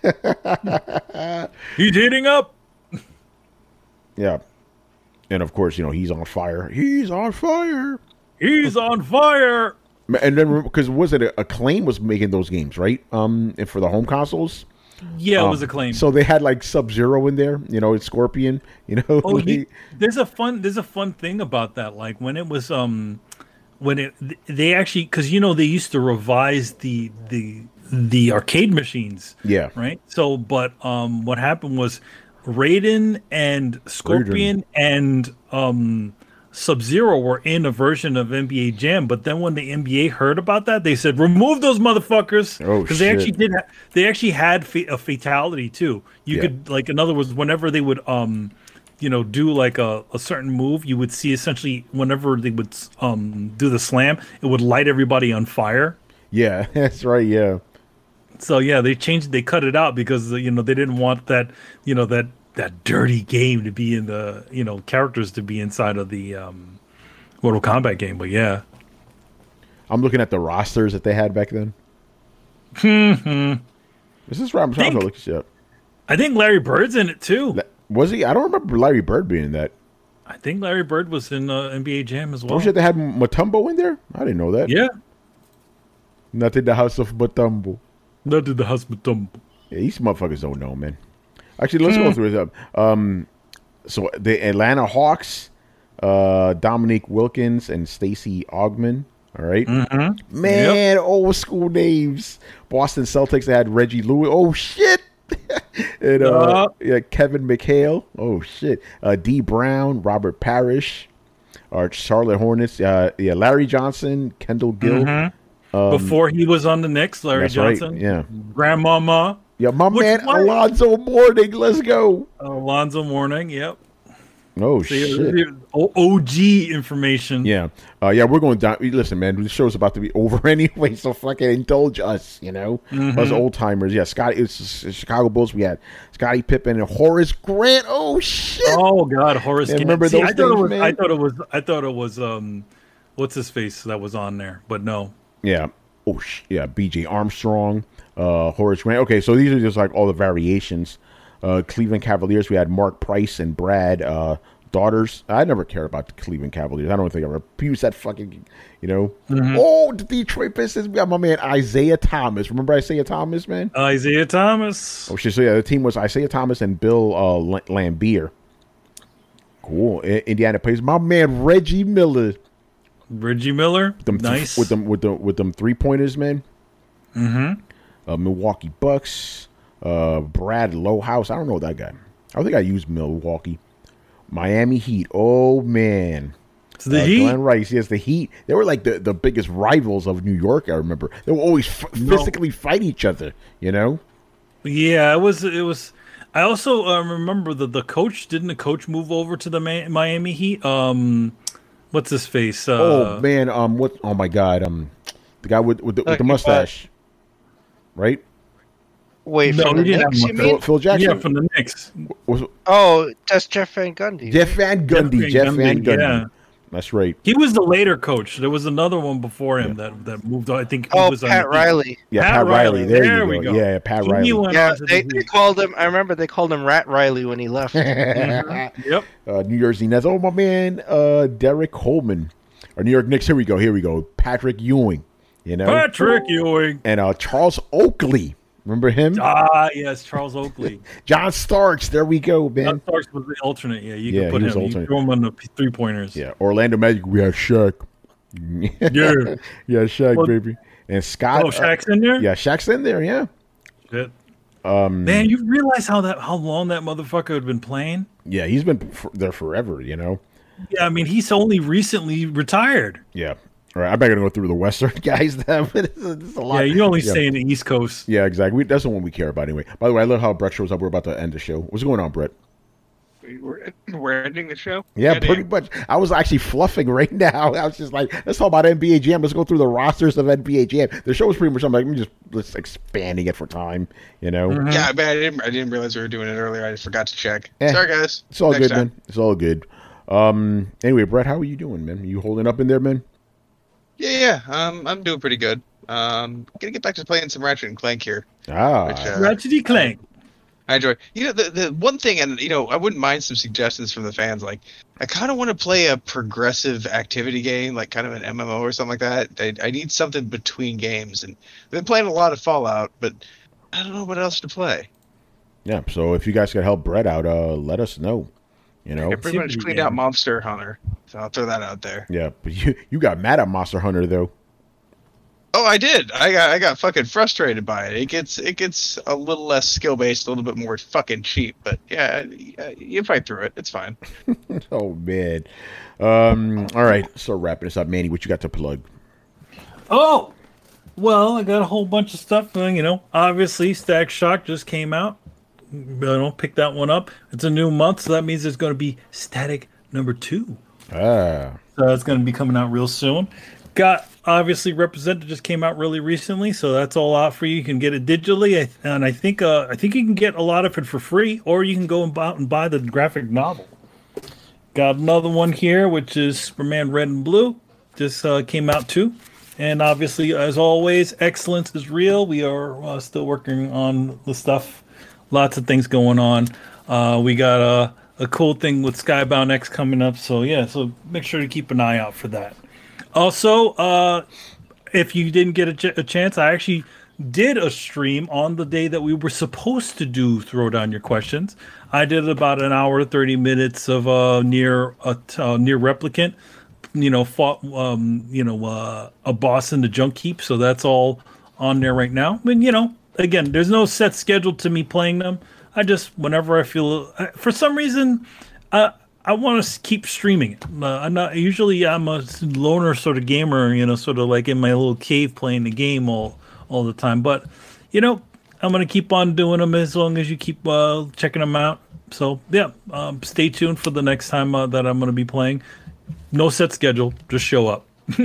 He's hitting up. Yeah, and of course, you know he's on fire. He's on fire. He's on fire. And then because was it Acclaim was making those games, right? Um, and for the home consoles. Yeah, it Um, was a claim. So they had like Sub Zero in there, you know, it's Scorpion, you know. Oh, he, there's a fun there's a fun thing about that. Like when it was um when it they actually because you know they used to revise the the the arcade machines. Yeah. Right. So, but um, what happened was Raiden and Scorpion and um. Sub Zero were in a version of N B A Jam, but then when the N B A heard about that, they said remove those motherfuckers Oh, because they shit. actually did. Ha- they actually had fa- a fatality too. You Yeah. could like, in other words, whenever they would um, you know, do like a, a certain move, you would see essentially whenever they would um do the slam, it would light everybody on fire. Yeah, that's right, yeah. So yeah, they changed, they cut it out because you know they didn't want that, you know that. that dirty game to be in the, you know, characters to be inside of the um, Mortal Kombat game. But yeah. I'm looking at the rosters that they had back then. This is right. I'm trying to Think- look this up. I think Larry Bird's in it too. La- Was he? I don't remember Larry Bird being in that. I think Larry Bird was in uh, N B A Jam as well. Oh shit, they had Matumbo in there? I didn't know that. Yeah. Not in the house of Matumbo. Not in the hospital. Yeah, these motherfuckers don't know, man. Actually, let's go through it. Um, so the Atlanta Hawks, uh, Dominique Wilkins and Stacey Augman. All right, Mm-hmm. man, old school names. Boston Celtics. They had Reggie Lewis. Oh shit. and uh, Uh. yeah, Kevin McHale. Oh shit. Uh, D Brown, Robert Parrish, our Charlotte Hornets. Uh, yeah, Larry Johnson, Kendall Gill. Mm-hmm. Before he was on the Knicks, Larry That's right, Johnson. yeah. Grandmama. Yeah, my Which man one? Alonzo Mourning. Let's go. Alonzo Mourning. Yep. Oh See, shit. O- OG information. Yeah, uh, yeah, we're going down. Listen, man, the show's about to be over anyway, so fucking indulge us, you know, us old timers. Yeah, Scotty, it's the Chicago Bulls. We had Scottie Pippen and Horace Grant. Oh shit! Oh God, Horace. Yeah, Grant. remember See, those I thought it days, was. man? I thought it was. I thought it was. Um, what's his face that was on there? But no. Yeah. Oh sh- yeah, B J Armstrong, uh, Horace Grant. Okay, so these are just like all the variations. Uh, Cleveland Cavaliers. We had Mark Price and Brad uh, Daughters. I never cared about the Cleveland Cavaliers. I don't think I ever abused that fucking, you know. Oh, the Detroit Pistons. We got my man Isaiah Thomas. Remember Isaiah Thomas, man? Isaiah Thomas. Oh shit! So yeah, the team was Isaiah Thomas and Bill uh, L- Lambier. Cool. I- Indiana plays my man Reggie Miller. Reggie Miller. Them th- Nice. with them with them with them three pointers, man. Mm-hmm. Uh, Milwaukee Bucks. Uh, Brad Lowhouse. I don't know that guy. I don't think I used Milwaukee. Miami Heat. Oh man. So the uh, Heat. Glenn Rice. Yes, the Heat. They were like the, the biggest rivals of New York. I remember they would always f- No. physically fight each other. You know. Yeah, it was. It was. I also uh, remember that the coach didn't the coach move over to the Ma- Miami Heat. Um, what's his face? Uh, Oh man. Um. What? Oh my God. Um. The guy with with the, with the Talking mustache. Right. Wait, No, from he the didn't have Knicks, one. you Phil, mean? Phil Jackson. Yeah, from the Knicks. Was, Oh, that's Jeff Van Gundy. Jeff Van Gundy. Jeff Jeff Van Van Gundy, Gundy. yeah. That's right. He was the later coach. There was another one before him that, that moved on. I think he Oh, was on Pat the- Riley. Yeah, Pat Pat, Riley. Riley. There, There you we go. go. Yeah, Pat He Riley. went Yeah, on to they, the they Heat. called him. I remember they called him Rat Riley when he left. Yep. uh, New Jersey Nets. Oh, my man, uh, Derek Coleman. Or New York Knicks. Here we go. Here we go. Patrick Ewing. You know, Patrick Ewing. and uh, Charles Oakley. Remember him? Ah, yes, Charles Oakley. John Starks. There we go, man. John Starks was the alternate. Yeah, you Yeah, could put he was him. You alternate. throw him on the three pointers. Yeah, Orlando Magic. We have Shaq. Yeah. yeah, Shaq, Well- baby. And Scott. Oh, Shaq's in there. uh, yeah, Shaq's in there. Yeah. Shit. Um, Man, you realize how that how long that motherfucker had been playing? yeah, he's been f- there forever. You know. Yeah, I mean, he's only recently retired. Yeah. All right, I'm not gonna go through the Western guys. Now, but it's, a- it's a lot. Yeah, you only Yeah. stay in the East Coast. Yeah, exactly. We, that's the one we care about anyway. By the way, I love how Brett shows up. We're about to end the show. What's going on, Brett? We're, we're ending the show? Yeah, Goddamn. pretty much. I was actually fluffing right now. I was just like, let's talk about N B A Jam. Let's go through the rosters of N B A Jam. The show was pretty much, I'm like, let me just, let's expanding it for time, you know? Mm-hmm. Yeah, but I didn't, I didn't realize we were doing it earlier. I just forgot to check. Eh, Sorry, guys. It's all Next good, time. man. It's all good. Um. Anyway, Brett, how are you doing, man? You holding up in there, man? Yeah, yeah. Um, I'm doing pretty good. Um, gonna get back to playing some Ratchet and Clank here. Ah. Which, uh, Ratchet Clank. I enjoy. You know, the the one thing, and you know, I wouldn't mind some suggestions from the fans. Like, I kind of want to play a progressive activity game, like kind of an M M O or something like that. I, I need something between games, and I've been playing a lot of Fallout, but I don't know what else to play. Yeah, so if you guys could help Brett out, uh, let us know. You know? I pretty much Activity cleaned game. out Monster Hunter, so I'll throw that out there. Yeah, but you, you got mad at Monster Hunter, though. Oh, I did. I got I got fucking frustrated by it. It gets it gets a little less skill based, a little bit more fucking cheap. But yeah, uh, you fight through it. It's fine. Oh, man. Um. All right, so wrapping this up. Manny, what you got to plug? Oh, well, I got a whole bunch of stuff. uh, You know, obviously, Stack Shock just came out. You know, pick that one up. It's a new month, so that means there's going to be Static number two. Ah. So it's going to be coming out real soon. Got obviously Represented just came out really recently, so that's all out for you. You can get it digitally, I- and I think uh, I think you can get a lot of it for free, or you can go and buy, and buy the graphic novel. Got another one here, which is Superman Red and Blue. Just uh, came out too, and obviously, as always, excellence is real. We are uh, still working on the stuff. Lots of things going on. Uh, we got a, a cool thing with Skybound X coming up, so yeah, so make sure to keep an eye out for that. Also, uh, if you didn't get a, ch- a chance, I actually did a stream on the day that we were supposed to do Throw Down Your Questions. I did about an hour, thirty minutes of uh, near a t- uh, near replicant. You know, fought um, you know uh, a boss in the junk heap, so that's all on there right now. And you know, again, there's no set schedule to me playing them. I just whenever I feel, I, for some reason, uh, I want to keep streaming it. Uh, I'm not usually I'm a loner sort of gamer, you know, sort of like in my little cave playing the game all all the time. But you know, I'm gonna keep on doing them as long as you keep uh, checking them out. So yeah, um, stay tuned for the next time uh, that I'm gonna be playing. No set schedule, just show up.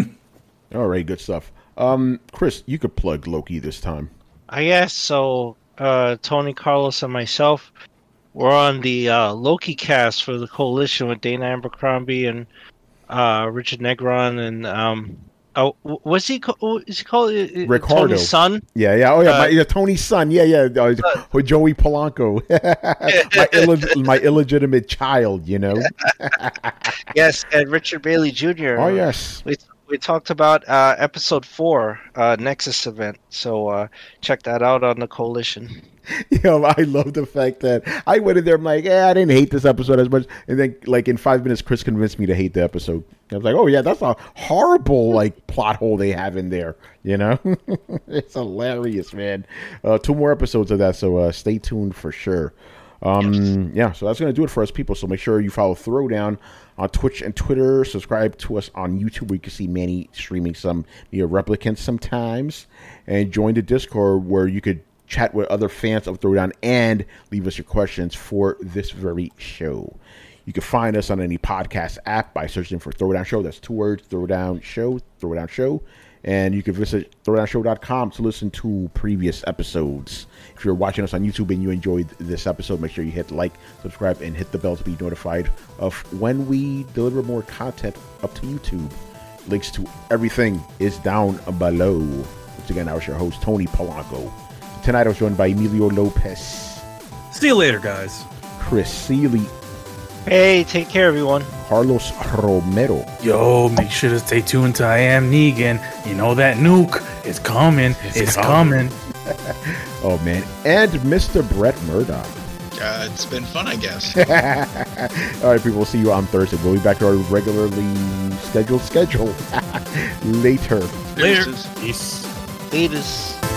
All right, good stuff. Um, Chris, you could plug Loki this time. I guess so. Uh, Tony, Carlos, and myself, we're on the uh, Loki cast for the Coalition with Dana Abercrombie and uh, Richard Negron and um, oh, what's he called? What is he called? Uh, Ricardo. Tony's son. Yeah, yeah. Oh, yeah. Uh, my, yeah Tony's son. Yeah, yeah. Uh, Joey Polanco. my, illeg- my illegitimate child, you know? Yes, and Richard Bailey Junior Oh, yes. We we talked about uh, episode four, uh, Nexus event. So uh, check that out on the Coalition. You know, I love the fact that I went in there. I'm like, yeah, I didn't hate this episode as much, and then like in five minutes, Chris convinced me to hate the episode. I was like, oh yeah, that's a horrible like plot hole they have in there. You know, it's hilarious, man. Uh, two more episodes of that, so uh, stay tuned for sure. Um, yes. Yeah, so that's going to do it for us, people. So make sure you follow Throwdown on Twitch and Twitter. Subscribe to us on YouTube, where you can see Manny streaming some Neo Replicants sometimes, and join the Discord where you could chat with other fans of Throwdown and leave us your questions for this very show. You can find us on any podcast app by searching for Throwdown Show. That's two words, Throwdown Show, Throwdown Show. And you can visit throwdown show dot com to listen to previous episodes. If you're watching us on YouTube and you enjoyed this episode, make sure you hit like, subscribe, and hit the bell to be notified of when we deliver more content up to YouTube. Links to everything is down below. Once again, I was your host, Tony Polanco. Tonight I was joined by Emilio Lopez. See you later, guys. Chris Seeley. Hey, take care, everyone. Carlos Romero. Yo, make sure to stay tuned to I Am Negan. You know that nuke is coming. It's, it's coming. coming. Oh, man. And Mister Brett Murdoch. Uh, it's been fun, I guess. All right, people. We'll see you on Thursday. We'll be back to our regularly scheduled schedule. Later. Later. Deuces. Peace. Latest.